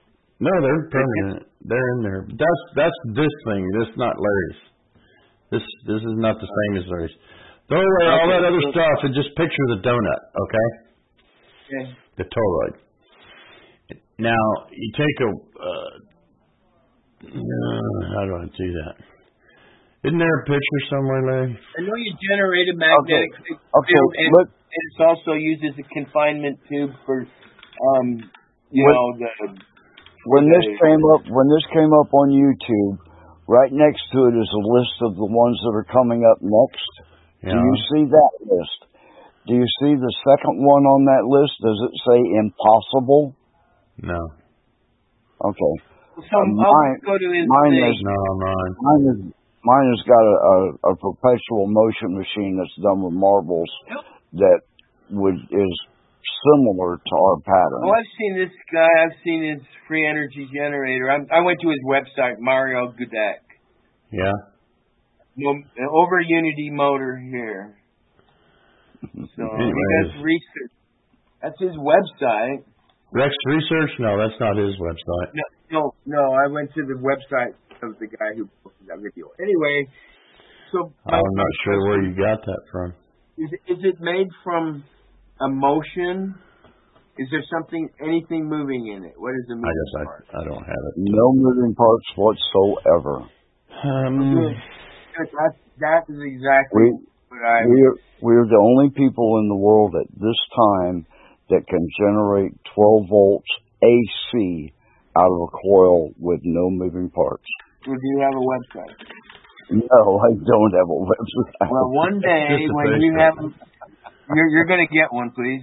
No, they're permanent. They're in there. That's that's this thing. This is not Larry's. This this is not the same as Larry's. Throw away all that other stuff and just picture the donut, okay? Okay. The toroid. Now you take a. Uh, uh, how do I do that? Isn't there a picture somewhere, Larry? I know you generate a magnetic Okay. field, Okay, and look. it's also used as a confinement tube for, um, you What- know, the. When this the- came up, when this came up on YouTube, right next to it is a list of the ones that are coming up next. Yeah. Do you see that list? Do you see the second one on that list? Does it say impossible? No. Okay. So Uh, I'll mine- go to his mine thing. is- No, mine. Mine is mine has got a, a, a perpetual motion machine that's done with marbles that would is similar to our pattern. Oh, I've seen this guy. I've seen his free energy generator. I'm, I went to his website, Mario Gudek. Yeah. No, over Unity Motor here. So he Anyways. does research. That's his website. Rex Research? No, that's not his website. No, no, no. I went to the website of the guy who posted that video. Anyway, so my- I'm not sure where you got that from. Is it, is it made from a motion? Is there something, anything moving in it? What is the I moving guess part? I I don't have it. No moving parts whatsoever. Um, That, that is exactly We what I. we are we are the only people in the world at this time that can generate twelve volts A C out of a coil with no moving parts. Do you have a website? No, I don't have a website. Well, one day Just a when you Facebook. have, you're you're going to get one, please.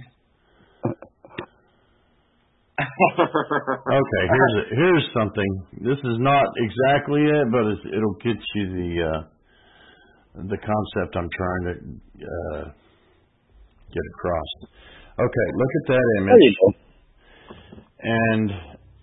okay, here's a, here's something. This is not exactly it, but it's, it'll get you the uh, the concept I'm trying to uh, get across. Okay, look at that There you image, go. and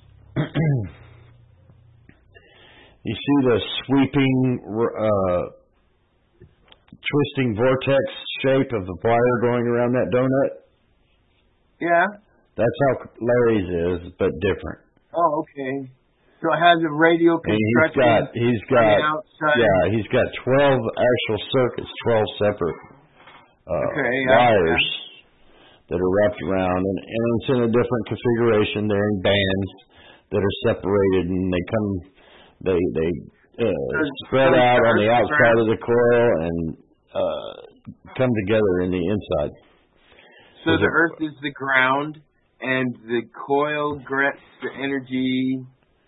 you see the sweeping, uh, twisting vortex shape of the wire going around that donut. Yeah. That's how Larry's is, but different. Oh, okay. So it has a radio And he's construction got, he's on the got, outside. yeah, he's got twelve actual circuits, twelve separate uh, Okay, yeah, wires that are wrapped around, and, and it's in a different configuration. They're in bands that are separated, and they come, they they uh, spread so out on the Earth outside ground- of the coil and uh, come together in the inside. So Is the it- Earth is the ground, and the coil gets the energy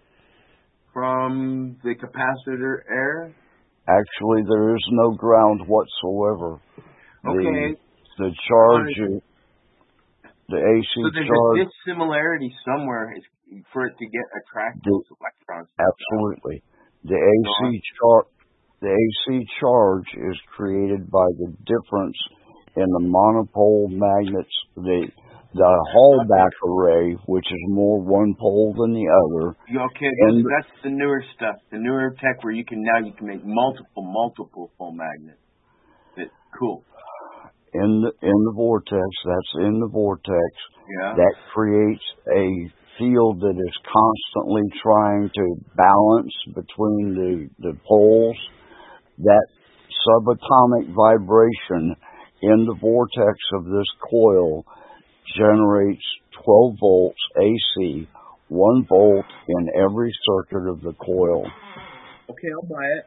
from the capacitor air. Actually, there is no ground whatsoever. Okay. The, the charge, is- the A C So there's charge, a dissimilarity somewhere is for it to get attract The- those electrons. absolutely. The A C char, the A C charge is created by the difference in the monopole magnets, the the Hallback array, which is more one pole than the other. You okay? And- That's, that's the newer stuff, the newer tech where you can now you can make multiple, multiple pole magnets. That cool. In the in the vortex, that's in the vortex. Yeah. That creates a field that is constantly trying to balance between the, the poles. That subatomic vibration in the vortex of this coil generates twelve volts A C, one volt in every circuit of the coil. Okay, I'll buy it.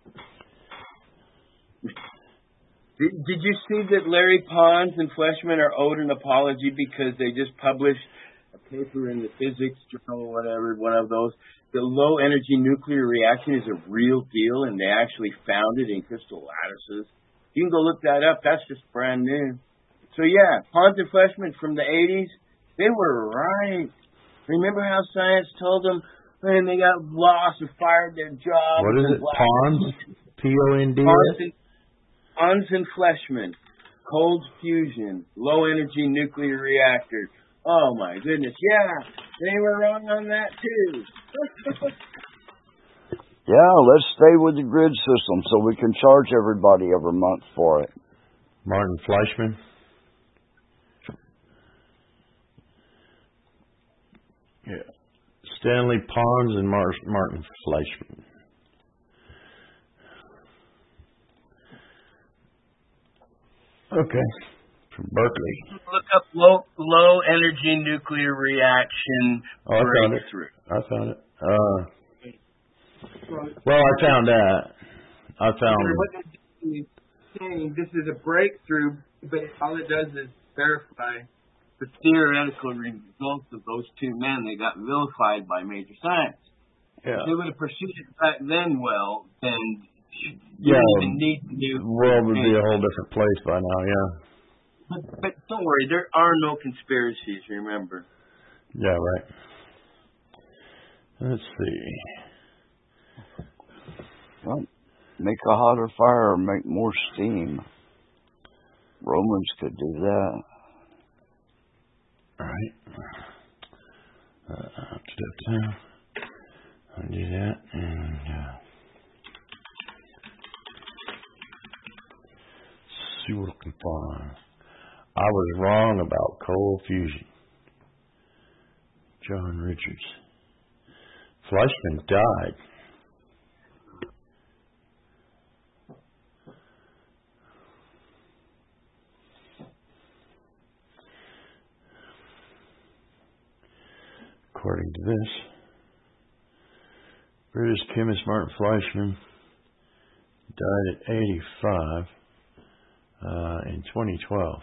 Did, did you see that Larry Pons and Fleshman are owed an apology because they just published a paper in the physics journal or whatever, one of those? The low energy nuclear reaction is a real deal, and they actually found it in crystal lattices. You can go look that up. That's just brand new. So yeah, Pons and Fleshman from the eighties, they were right. Remember how science told them when they got lost and fired their jobs? What is and it? blah- Pons? P O N D Pons S? and, Pons and Fleshman, cold fusion, low energy nuclear reactor. Oh my goodness, yeah, they were wrong on that too. Yeah, let's stay with the grid system so we can charge everybody every month for it. Martin Fleischman. Yeah. Stanley Pons and Mar- Martin Fleischman. Okay. From Berkeley. Look up low low energy nuclear reaction Oh, I found it. breakthrough. I found it. Uh, well, I found that. I found What they're saying, this is a breakthrough, but all it does is verify the theoretical results of those two men. They got vilified by major science. yeah. If they would have pursued it back then well, then you Yeah, don't even need to do. The world would be a whole different place by now, yeah. But, but don't worry, there are no conspiracies, remember. Yeah, right. Let's see. Well, make a hotter fire, make more steam. Romans could do that. All right. Uh, I'll do that. And uh, see what I can find. I was wrong about cold fusion. John Richards. Fleischman died. According to this, British chemist Martin Fleischman died at eighty-five uh, in twenty twelve.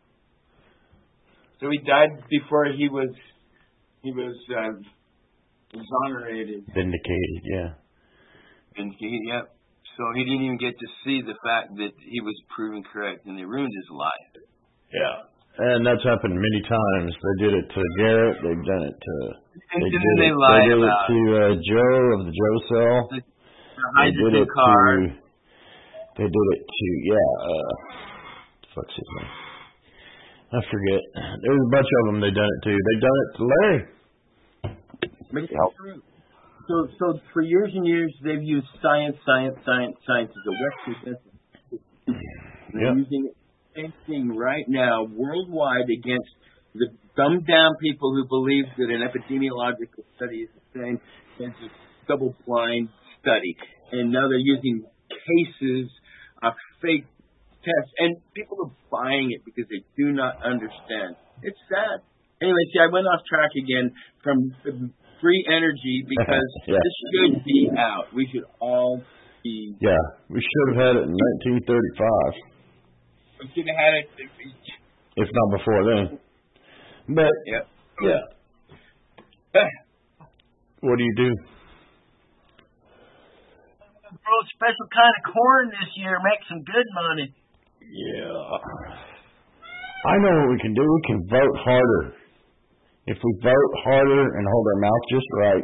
So he died before he was he was uh, exonerated. Vindicated, yeah. And he, yep. So he didn't even get to see the fact that he was proven correct, and they ruined his life. Yeah. And that's happened many times. They did it to Garrett. They've done it to. And They didn't did they it, lie they did it about to uh, Joe of the Joe Cell. the, the They did hydrogen it car? to. They did it to yeah. Uh, fuck's his name? I forget. There's a bunch of them they done it to. They done it to Larry. But it's true. So, so for years and years, they've used science, science, science, science as a Western system. They're Yep. using the same thing right now worldwide against the dumbed down people who believe that an epidemiological study is the same as a double-blind study. And now they're using cases of fake tests, and people are buying it because they do not understand. It's sad. Anyway, see, I went off track again from the free energy because Yeah. this should be out. We should all be. Yeah, we should have had it in nineteen thirty-five, We should have had it. if not before then. But Yep. yeah, what do you do? Grow a special kind of corn this year. Make some good money. Yeah, I know what we can do. We can vote harder. If we vote harder and hold our mouth just right,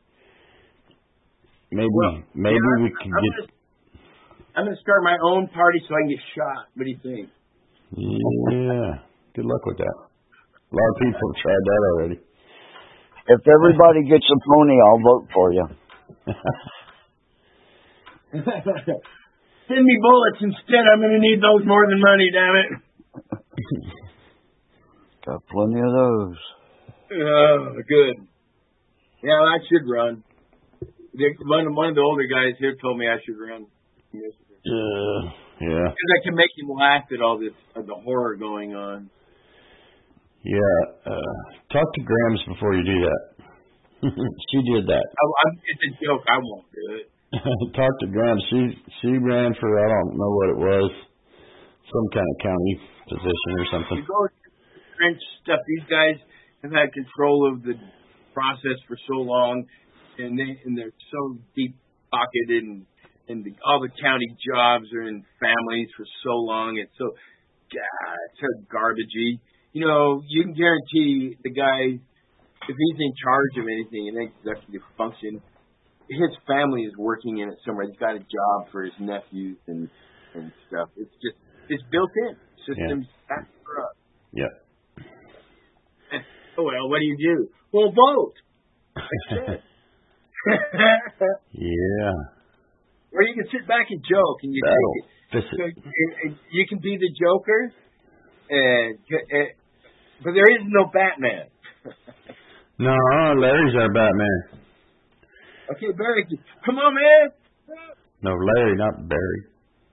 maybe Well, maybe yeah, we can I'm get. Gonna, I'm going to start my own party so I can get shot. What do you think? Yeah, good luck with that. A lot of people have tried that already. If everybody gets a pony, I'll vote for you. Send me bullets instead. I'm going to need those more than money, damn it. Got plenty of those. Oh, good. Yeah, I should run. They- One one of the older guys here told me I should run. Yeah, yeah, Because I can make him laugh at all this, uh, the horror going on. yeah. Uh, talk to Grams before you do that. She did that. I, I'm, it's a joke. I won't do it. Talk to Grams. She she ran for I don't know what it was, some kind of county position or something. You go to French stuff. These guys have had control of the process for so long, and they and they're so deep pocketed, and and the, all the county jobs are in families for so long. It's so, God, it's so garbagey. You know, you can guarantee the guy, if he's in charge of anything, an executive function, his family is working in it somewhere. He's got a job for his nephews and and stuff. It's just it's built in. Systems back for us. Yeah. Oh, well, what do you do? Well, vote. Yeah. Or you can sit back and joke, and you That'll take fix it. So, it. and, and you can be the Joker, and, and but there is no Batman. No, Larry's our Batman. Okay, Barry, come on, man. No, Larry, not Barry.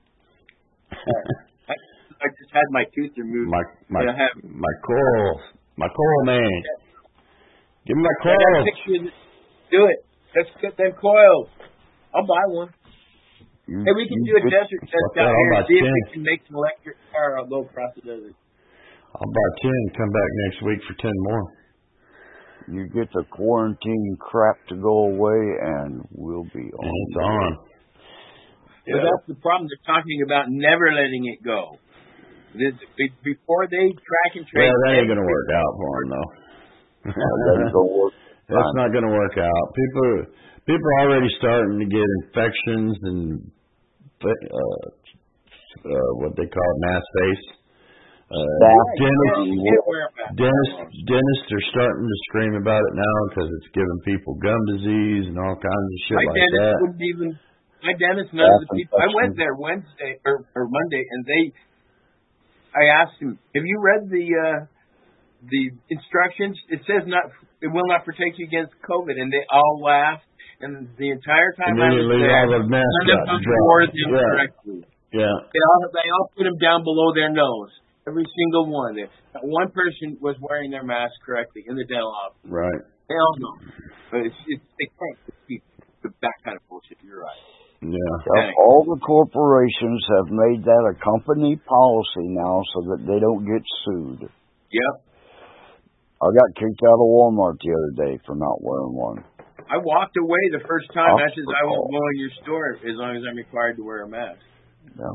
I, I just had my tooth removed. My my I have, my coral, my coral man. Give me my I got a coral. picture of it. Do it. Let's get them coils. I'll buy one. You, Hey, we can do a get, desert test Fuck that, out I'll here buy and see if ten. we can make an electric car out low across the desert. I'll buy ten. Come back next week for ten more. you get the quarantine crap to go away, and we'll be on. And it's on. But that's the problem. They're talking about never letting it go. This, before they track and trace. Well, that ain't gonna work out for them though. That ain't gonna work. That's not gonna work out. People, people are already starting to get infections and uh, uh, what they call it, mass face. Uh, dentists, dentists, dentists are starting to scream about it now because it's giving people gum disease and all kinds of shit my like dentist that. wouldn't even. My dentist, none of the people. I went there Wednesday or, or Monday, and they. I asked him, "Have you read the uh, the instructions? It says not. It will not protect you against COVID." And they all laughed. And the entire time I was there, all the masks none of them wore them yeah. correctly. Yeah. They all they all put them down below their nose. Every single one. Not one person was wearing their mask correctly in the dental office. Right. They all know, but it's, it's they can't keep that kind of bullshit. You're right. Yeah. Well, all the corporations have made that a company policy now so that they don't get sued. Yep. I got kicked out of Walmart the other day for not wearing one. I walked away the first time. Oh, I said, I won't oh. go in your store as long as I'm required to wear a mask. Yeah.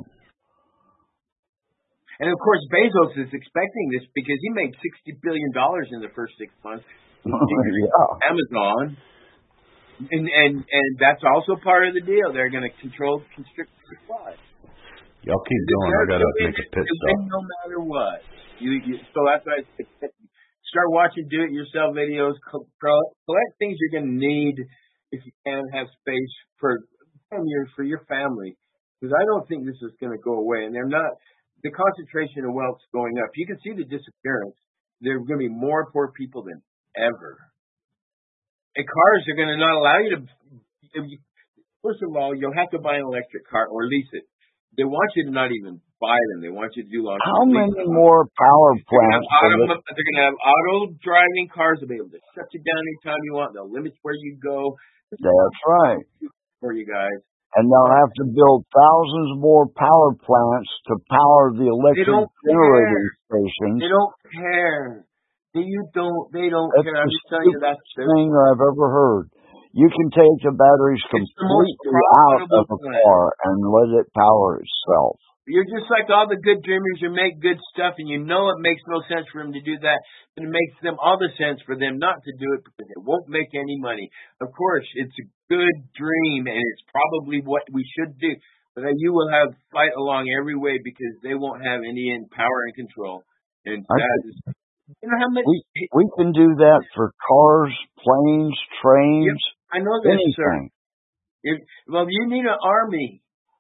And of course, Bezos is expecting this because he made sixty billion dollars in the first six months. Yeah. Amazon. And, and and that's also part of the deal. They're going to control, constrict supply. Y'all keep going. I got to make a pit stop. No matter what. You, you, so that's why I said, start watching do-it-yourself videos. Collect things you're going to need if you can have space for ten years for your family. Because I don't think this is going to go away. And they're not. The concentration of wealth's going up. You can see the disappearance. There are going to be more poor people than ever. And cars are going to not allow you to. If you, first of all, you'll have to buy an electric car or lease it. They want you to not even buy them. They want you to do long. How many more power plants? They're going to have auto driving cars. They'll be able to shut you down anytime you want. They'll limit where you go. That's right. For you guys. And they'll have to build thousands more power plants to power the electric generating stations. They don't care. You don't. They don't that's care. I'm just telling you that's the thing I've ever heard. You can take the batteries completely out of a car and let it power itself. You're just like all the good dreamers who make good stuff, and you know it makes no sense for them to do that, and it makes them all the sense for them not to do it because it won't make any money. Of course, it's a good dream, and it's probably what we should do, but you will have fight along every way because they won't have any in power and control. And that is, you know how many we we can do that for cars, planes, trains. Yep, I know this, anything. Sir. If, well, you need an army.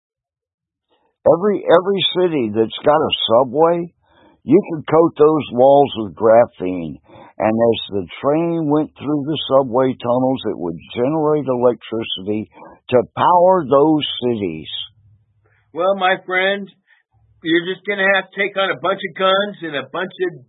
Every every city that's got a subway, you can coat those walls with graphene, and as the train went through the subway tunnels, it would generate electricity to power those cities. Well, my friend, you're just going to have to take on a bunch of guns and a bunch of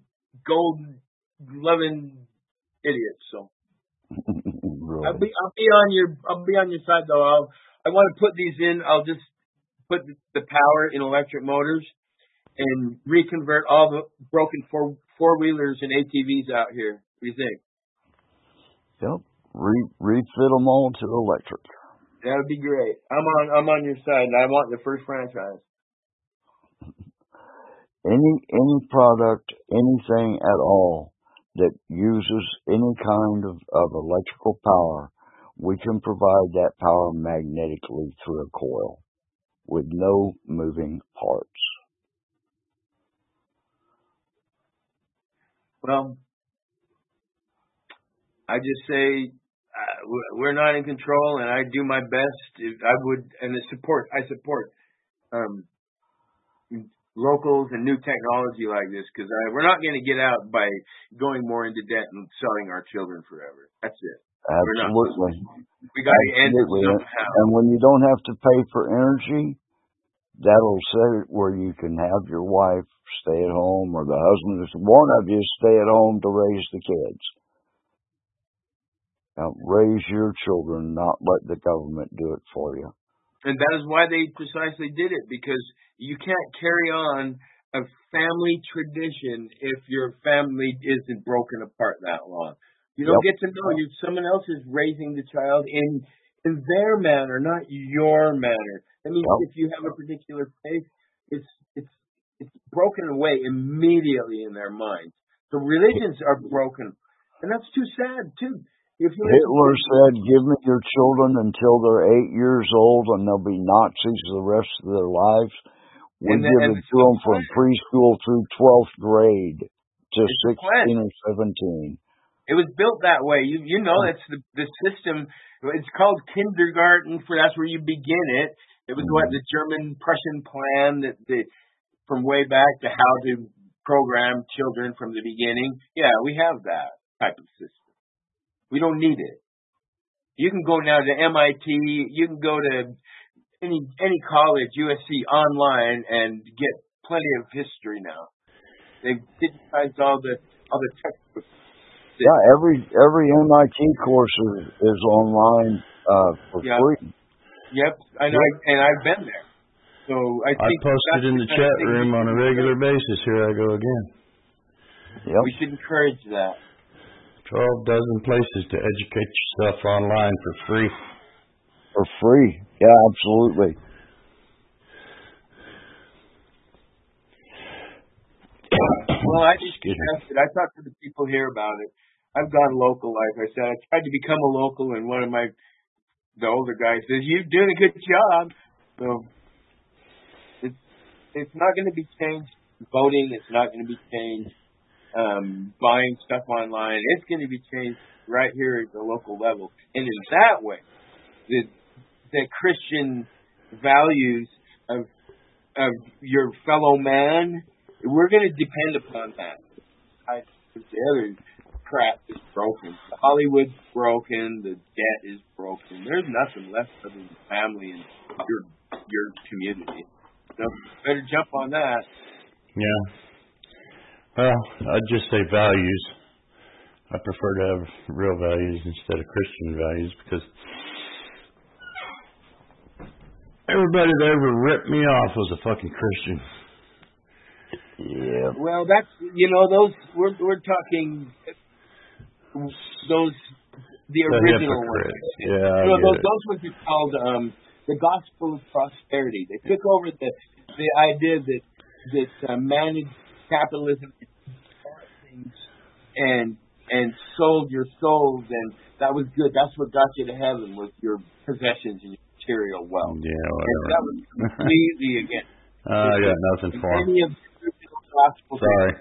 gold-loving idiots. So Really? I'll be I'll be on your I'll be on your side though. I'll I want to put these in. I'll just put the power in electric motors and reconvert all the broken four four wheelers and A T Vs out here. What do you think? Yep. Re- refit them all to electric. That would be great. I'm on I'm on your side, and I want the first franchise. Any any product, anything at all that uses any kind of, of electrical power, we can provide that power magnetically through a coil with no moving parts. Well, I just say uh, we're not in control, and I do my best. If I would, and the support I support. Um, locals and new technology like this, because we're not going to get out by going more into debt and selling our children forever. That's it. Absolutely. We got to end it somehow. And when you don't have to pay for energy, that'll set it where you can have your wife stay at home, or the husband, if one of you stay at home to raise the kids. Now, raise your children, not let the government do it for you. And that is why they precisely did it, because you can't carry on a family tradition if your family isn't broken apart that long. You don't yep. get to know you. Someone else is raising the child in in their manner, not your manner. That means yep. if you have a particular faith, it's it's it's broken away immediately in their minds. So religions are broken, and that's too sad too. If you Hitler said, "Give me your children until they're eight years old, and they'll be Nazis the rest of their lives." We and give then, it to them from preschool through twelfth grade to sixteen or seventeen. It was built that way. You you know that's the the system. It's called kindergarten. For that's where you begin it. It was mm-hmm. what the German Prussian plan that the from way back to how to program children from the beginning. Yeah, we have that type of system. We don't need it. You can go now to M I T. You can go to any any college, U S C online, and get plenty of history now. They've digitized all the all the textbooks. Yeah, every every M I T course is, is online uh, for yep. free. Yep, I know, yep. and I've been there. So I think I post it in the chat room on a regular basis. Here I go again. Yep. We should encourage that. Twelve dozen places to educate yourself online for free. For free, yeah, absolutely. Well, I just suggested, I talked to the people here about it. I've gone local, like I said. I tried to become a local, and one of my, the older guys says, "You're doing a good job." So it's it's not going to be changed. Voting, it's not going to be changed. Um, buying stuff online, it's going to be changed right here at the local level. And in that way, the the Christian values of of your fellow man, we're going to depend upon that. I, the other crap is broken. The Hollywood's broken. The debt is broken. There's nothing left other than family and your your community. So better jump on that. Yeah. Well, I'd just say values. I prefer to have real values instead of Christian values, because everybody that ever ripped me off was a fucking Christian. Yeah. Well, that's, you know, those, we're we're talking those, the original the ones. Yeah. You know, those, those ones are called um, the gospel of prosperity. They took over the the idea that that uh, managed capitalism and and sold your souls, and that was good. That's what got you to heaven, was your possessions and your material wealth. Yeah, and that was completely against. Uh, I got nothing for any of the gospel. Sorry.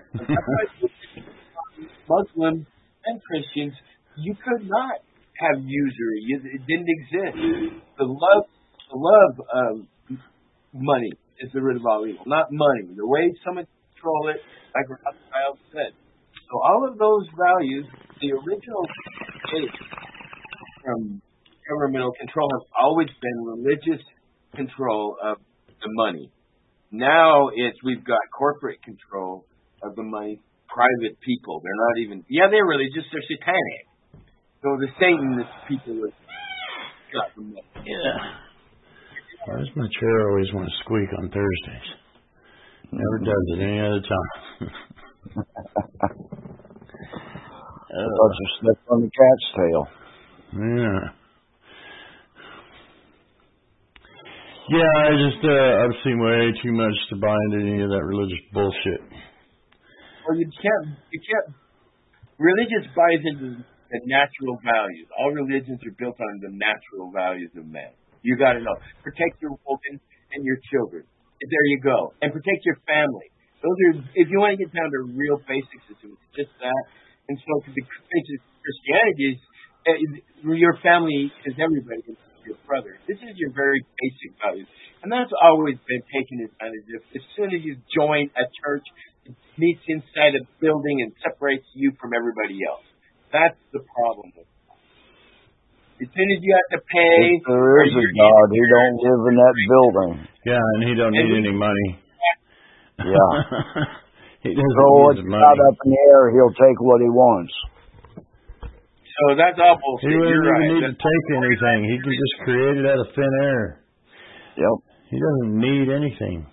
Muslims and Christians, you could not have usury. It didn't exist. The love, the love of money is the root of all evil, not money. The way someone control it, like Rothschild said. So all of those values, the original state from governmental control, have always been religious control of the money. Now it's we've got corporate control of the money, private people. They're not even, yeah, they're religious, they're satanic. So the Satanist people have got the money. Yeah. Why does my chair always want to squeak on Thursdays? Never does it any other time. I thought you slept on the cat's tail. Yeah. Yeah, I just, uh, I've seen way too much to buy into any of that religious bullshit. Well, you can't, you can't, religious buys into the natural values. All religions are built on the natural values of man. You got to know. Protect your woman and your children. There you go. And protect your family. Those are, if you want to get down to real basics, it's just that. And so the basic Christianity is, uh, your family is everybody. Your brother. This is your very basic values. And that's always been taken advantage of. As soon as you join a church, it meets inside a building and separates you from everybody else. That's the problem with it. As soon as you have to pay... If there is a God, he don't live in that building. Yeah, and he don't need any money. Yeah. He doesn't Throw need it the out money. up in the air, he'll take what he wants. So that's all bullshit. He wouldn't You're even right. need That's to take anything. He can just create it out of thin air. Yep. He doesn't need anything.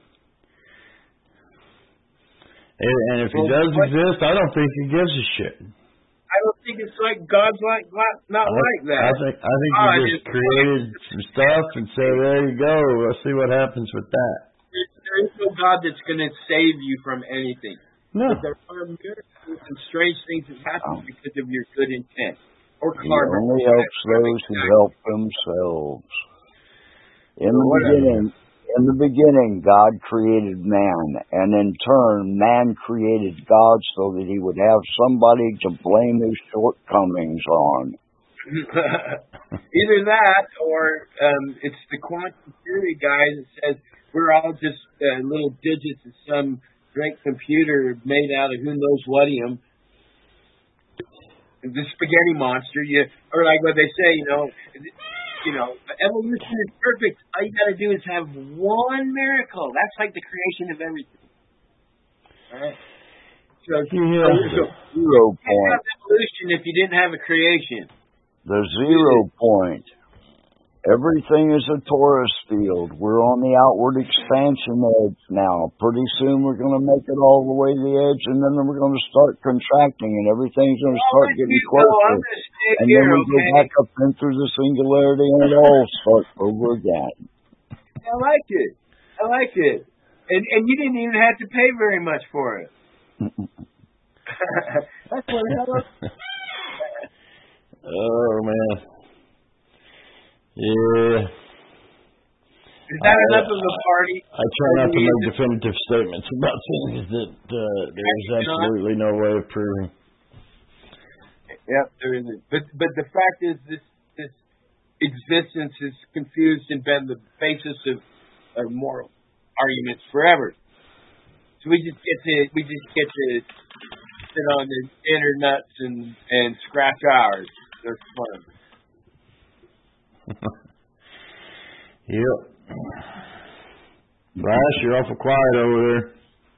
And, and if he Well, does what- exist, I don't think he gives a shit. I don't think it's like God's like not I, like that. I think I think God he just is- created some stuff and said, "There you go. Let's see what happens with that." There is no God that's going to save you from anything. No. But there are miracles and strange things that happen because of your good intent. Or He karma. only helps those who help themselves. In the Whatever. beginning, in the beginning, God created man, and in turn, man created God so that he would have somebody to blame his shortcomings on. Either that, or um, it's the quantum theory guy that says we're all just uh, little digits of some great computer made out of who knows whatium. The spaghetti monster, you or like what they say, you know, you know, evolution is perfect. All you got to do is have one miracle. That's like the creation of everything. All right. So, Yeah. so Zero you can't point. have evolution if you didn't have a creation. The zero point. Everything is a torus field. We're on the outward expansion edge now. Pretty soon we're going to make it all the way to the edge, and then we're going to start contracting, and everything's going to I'll start let getting you go. I'm closer. going to stay And here, then we go okay? back up in through the singularity, and it all starts over again. I like it. I like it. And and you didn't even have to pay very much for it. That's what I love. Oh man. Yeah. Is that I, enough of a party? I try not to make definitive statements about things that uh, there's absolutely no way of proving. Yep, there isn't. But but the fact is, this this existence is confused and been the basis of, of moral arguments forever. So we just get to we just get to sit on the internuts and and scratch ours. They're fun. Yep. Flash, you're awful quiet over there.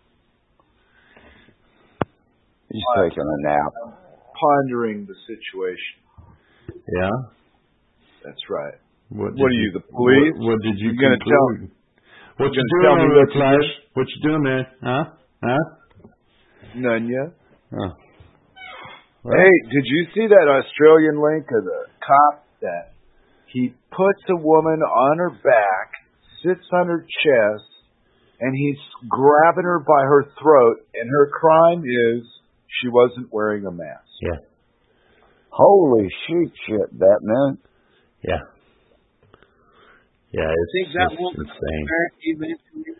He's taking a nap. Pondering the situation. Yeah. That's right. What, What are you, the police? What, what did you You gonna conclude? What you gonna doing tell me over what there, you Flash? What you doing, man? Huh? Huh? None yet. Oh. Well, Hey, did you see that Australian link of the cop that he puts a woman on her back, sits on her chest, and he's grabbing her by her throat, and her crime is she wasn't wearing a mask. Yeah. Holy shit, shit, Batman. Yeah. Yeah, it's Think that just woman insane. even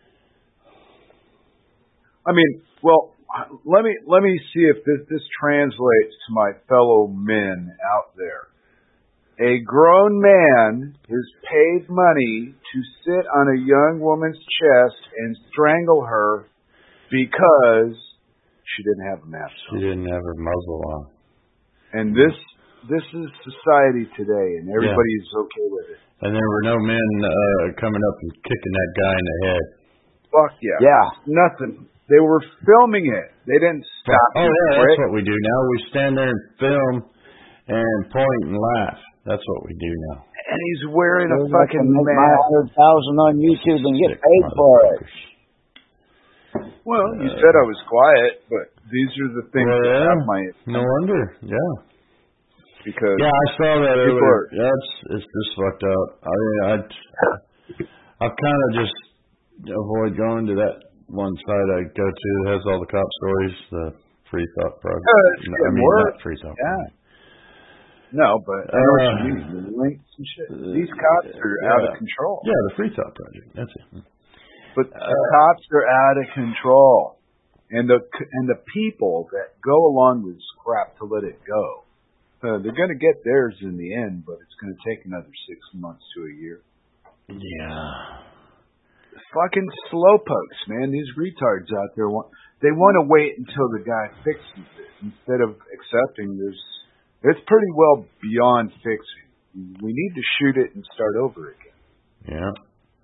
I mean, well, let me let me see if this this translates to my fellow men out there. A grown man is paid money to sit on a young woman's chest and strangle her because she didn't have a mask She on. didn't have her muzzle on. And this this is society today, and everybody's okay with it. And there were no men uh, coming up and kicking that guy in the head. Fuck yeah. Yeah. Nothing. They were filming it. They didn't stop. Oh, you yeah, prick. that's what we do now. We stand there and film and point and laugh. That's what we do now. And he's wearing a I fucking can make my mask. hundred thousand on YouTube and get Sick paid for it. motherfuckers. Well, you said I was quiet, but these are the things Well, that yeah. have my No wonder. Yeah. because Yeah, I saw that People earlier. are- Yeah, it's it's just fucked up. I mean, I I kind of just avoid going to that one site I go to that has all the cop stories, the Free Thought Project. Uh, it's No, I getting mean, worse. not Free Thought. yeah. No, but I know what Uh, you mean. The links and shit. These cops are yeah. out of control. Yeah, the Free Thought Project. That's it. But the Uh, cops are out of control, and the and the people that go along with this crap to let it go Uh, they're going to get theirs in the end, but it's going to take another six months to a year. Yeah. Fucking slowpokes, man. These retards out there want they want to wait until the guy fixes it instead of accepting this. It's pretty well beyond fixing. We need to shoot it and start over again. Yeah.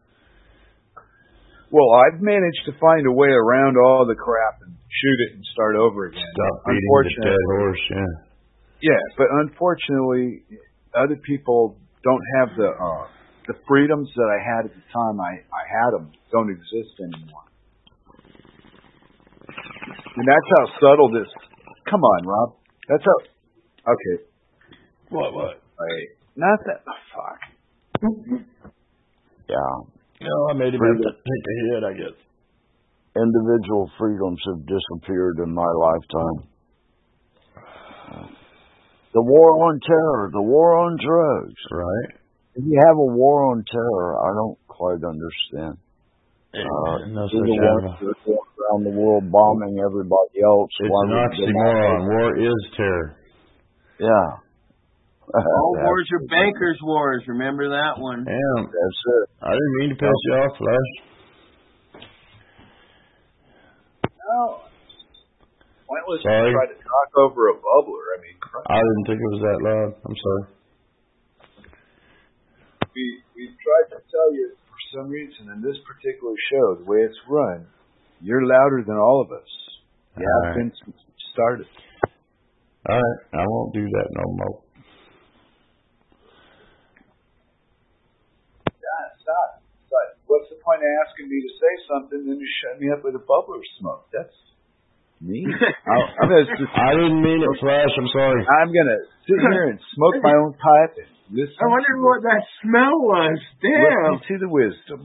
Well, I've managed to find a way around all the crap and shoot it and start over again. Stop beating the dead horse, yeah. Yeah, but unfortunately, other people don't have the uh, the freedoms that I had at the time I, I had them don't exist anymore. And that's how subtle this... Come on, Rob. That's how... Okay. What, what? Wait. Not that... Oh, fuck. Yeah. No, I made him have to take a hit, I guess. Individual freedoms have disappeared in my lifetime. The war on terror, the war on drugs. Right. If you have a war on terror, I don't quite understand. Uh, no the such ones that walk around the world bombing everybody else. It's an oxymoron. War is terror. Yeah. All wars are bankers' wars. Remember that one. Damn. That's it. I didn't mean to piss you off, Flash. No. Pointless to Sorry. try to talk over a bubbler. I mean, Christ. I didn't think it was that loud. I'm sorry. We, we've tried to tell you, for some reason, in this particular show, the way it's run, you're louder than all of us. You All have right. been since it started. All right. I won't do that no more. Yeah, stop. But what's the point of asking me to say something and you shut me up with a bubbler smoke? That's me. I'll- I'm gonna just, I didn't mean it, Flash. I'm sorry. I'm gonna sit here and smoke my own pipe and listen. I wondered what that smell was. Damn. Listen to the wisdom.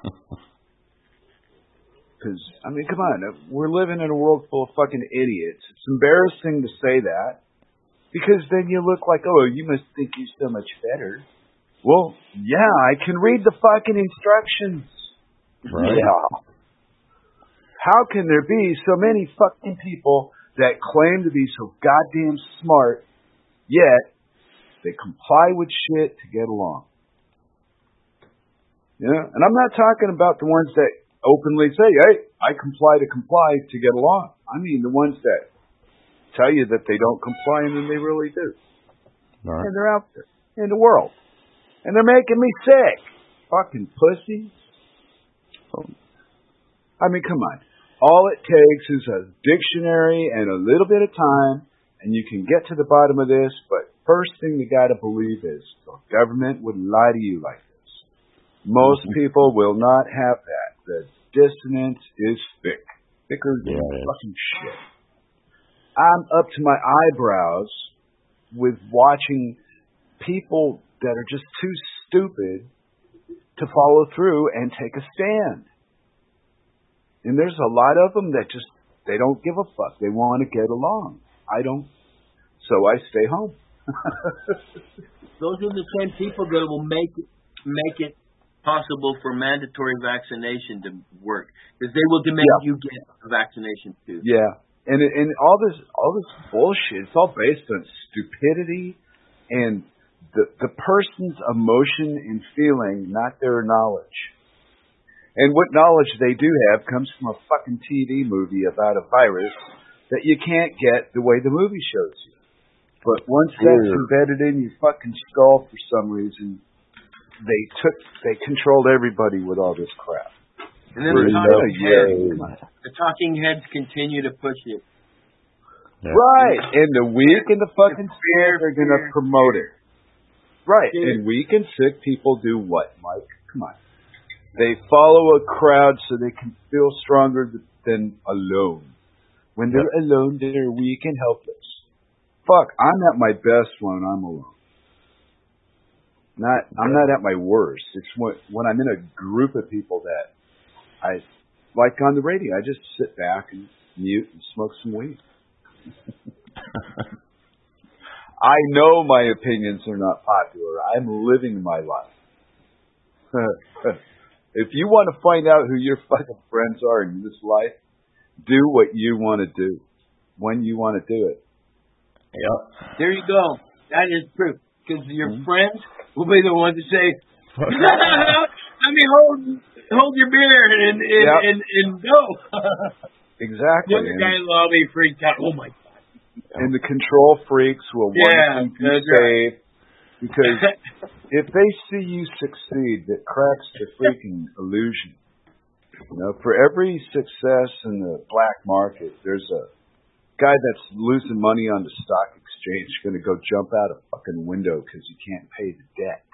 Because, I mean, come on. We're living in a world full of fucking idiots. It's embarrassing to say that. Because then you look like, oh, you must think you're so much better. Well, yeah, I can read the fucking instructions. Right. Yeah. How can there be so many fucking people that claim to be so goddamn smart, yet they comply with shit to get along? Yeah, and I'm not talking about the ones that openly say, hey, I comply to comply to get along. I mean the ones that tell you that they don't comply and then they really do. Right. And they're out there in the world. And they're making me sick. Fucking pussies. I mean, come on. All it takes is a dictionary and a little bit of time, and you can get to the bottom of this. But first thing you got to believe is the government would lie to you like this. Most people will not have that. The dissonance is thick. Thicker than Yeah, it is. fucking shit. I'm up to my eyebrows with watching people that are just too stupid to follow through and take a stand. And there's a lot of them that just, they don't give a fuck. They want to get along. I don't. So I stay home. Those are the same people that will make it, make it possible for mandatory vaccination to work, because they will demand Yeah. you get a vaccination too. Yeah. And and all this all this bullshit, it's all based on stupidity and the the person's emotion and feeling, not their knowledge. And what knowledge they do have comes from a fucking T V movie about a virus that you can't get the way the movie shows you. But once that's Yeah. embedded in your fucking skull for some reason, they took they controlled everybody with all this crap. And then the Yeah. talking, Yeah. heads, the talking heads continue to push it. Yeah. Right. And the weak and the fucking scared are going to fear, promote it. Right. Fear. And weak and sick people do what, Mike? Come on. They follow a crowd so they can feel stronger than alone. When they're alone, they're weak and helpless. Fuck, I'm at my best when I'm alone. Not, I'm not at my worst. It's when, when I'm in a group of people that I, like on the radio, I just sit back and mute and smoke some weed. I know my opinions are not popular. I'm living my life. If you want to find out who your fucking friends are in this life, do what you want to do when you want to do it. Yep. There you go. That is proof. Because your Mm-hmm. friends will be the ones to say, I mean, hold hold your beer and and, Yep. and, and go. Exactly. The other guy in the lobby freaked out. Oh, my God. And the control freaks will want Yeah, to keep you that's right. safe. Because if they see you succeed, that cracks the freaking illusion. You know, for every success in the black market, there's a guy that's losing money on the stock exchange going to go jump out a fucking window because he can't pay the debt.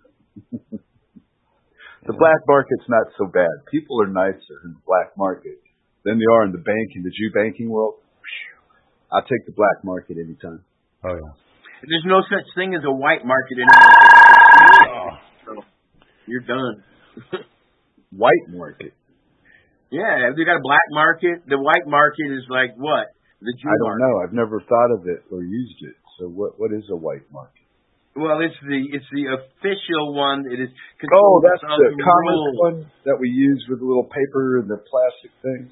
The black market's not so bad. People are nicer in the black market than they are in the banking, the Jew banking world. I'll take the black market anytime. Oh, yeah. There's no such thing as a white market anymore. So you're done. White market? Yeah, they got a black market. The white market is like what? The Jew I don't market. know. I've never thought of it or used it. So what? What is a white market? Well, it's the it's the official one. It is. Oh, that's of the commerce rules. one that we use with the little paper and the plastic things.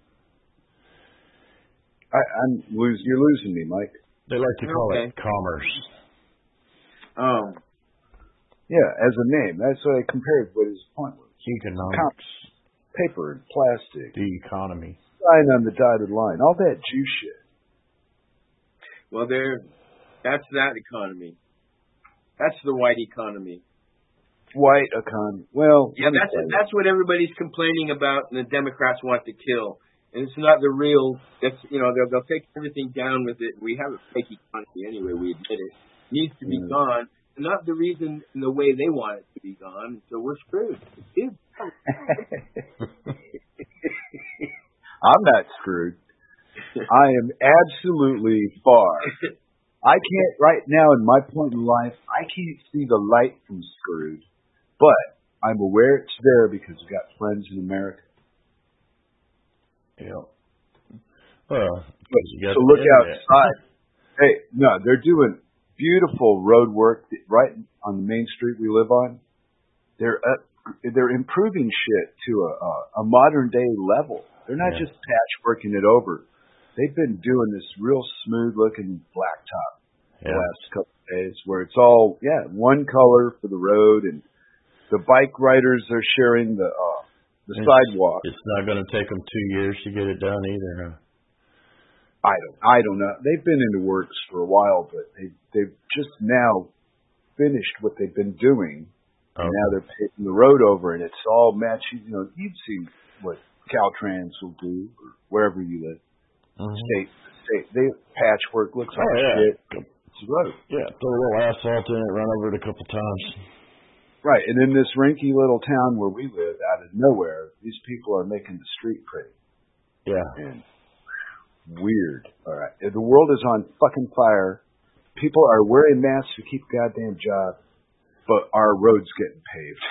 I, I'm losing. You're losing me, Mike. They like to call Okay. it commerce. Oh, Yeah, as a name. That's what I compared what his point was. Economics. Paper and plastic. The economy. Sign on the dotted line. All that Jew shit. well, there. That's that economy. That's the white economy. White economy. Well, Yeah, let me that's tell you. that's what everybody's complaining about, and the Democrats want to kill. And it's not the real. That's you know they'll they'll take everything down with it. We have a fake economy anyway. We admit it. It needs to be Mm. gone. And not the reason in the way they want it to be gone. So we're screwed. It's I'm not screwed. I am absolutely far. I can't, right now in my point in life, I can't see the light from screwed. But I'm aware it's there because I've got friends in America. Yeah. Well, But, you got so the look internet. outside. Hey, no, they're doing beautiful road work right on the main street we live on. They're up, they're improving shit to a, a, a modern day level. They're not Yeah. just patchworking it over. They've been doing this real smooth looking blacktop the Yeah. last couple of days where it's all, yeah, one color for the road, and the bike riders are sharing the uh, the It's- sidewalk. It's not going to take them two years to get it done either, huh? I don't, I don't know. They've been in the works for a while, but they they've just now finished what they've been doing, and Okay. now they're paving the road over, and it's all matching. You know, you've seen what Caltrans will do, or wherever you live, Mhm. state state. They patchwork looks like Oh, yeah. shit. It's a road, Yeah, throw a little asphalt in it, run over it a couple times. right? And in this rinky little town where we live, out of nowhere, these people are making the street pretty. Yeah. And weird. All right. If the world is on fucking fire. People are wearing masks to keep a goddamn job, but our roads getting paved.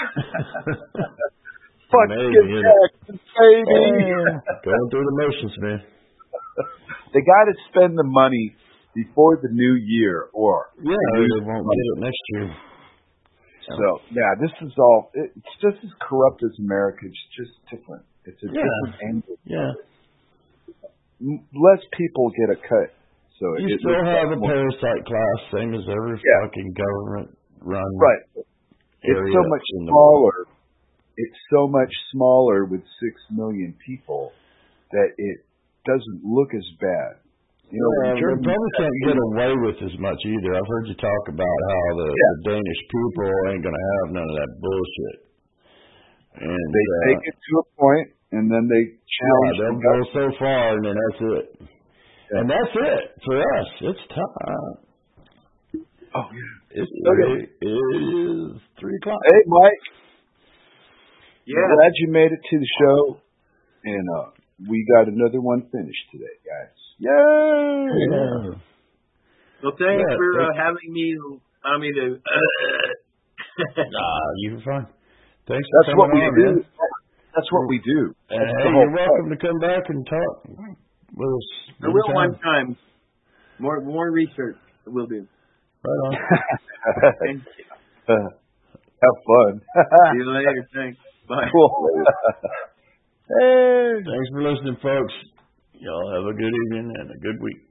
Fuck Amazing, get isn't Jackson, baby. Going through the motions, man. They got to spend the money before the new year, or Yeah, they won't get it next year. so. Yeah, this is all. It's just as corrupt as America. It's just different. It's a Yeah. different angle. Yeah. M- Less people get a cut. So You it still looks have like a more- parasite class, same as every Yeah. fucking government-run right. area. It's so much in the world. smaller. It's so much smaller with six million people that it doesn't look as bad. You know, Yeah, in they Germany, probably can't get away with as much either. I've heard you talk about how the, Yeah. the Danish people ain't going to have none of that bullshit. And they uh, take it to a point, and then they yeah, challenge. they'll the go government. so far, and then that's it. Yeah. And that's it for us. It's time. Oh yeah. It's Okay. it, it is three o'clock. Hey, Mike. yeah. I'm glad you made it to the show, and uh, we got another one finished today, guys. Yay! Yeah. Well, thanks Yeah, for uh, thank- having me. I mean, to, Nah, you're fine. Thanks for That's coming what we on, do. man. That's what we do. And That's hey, the whole you're welcome to come back and talk with us. I will anytime. one time. More more research. I will do. Right on. And Have fun. see you later. Thanks. Bye. Cool. Hey. Thanks for listening, folks. Y'all have a good evening and a good week.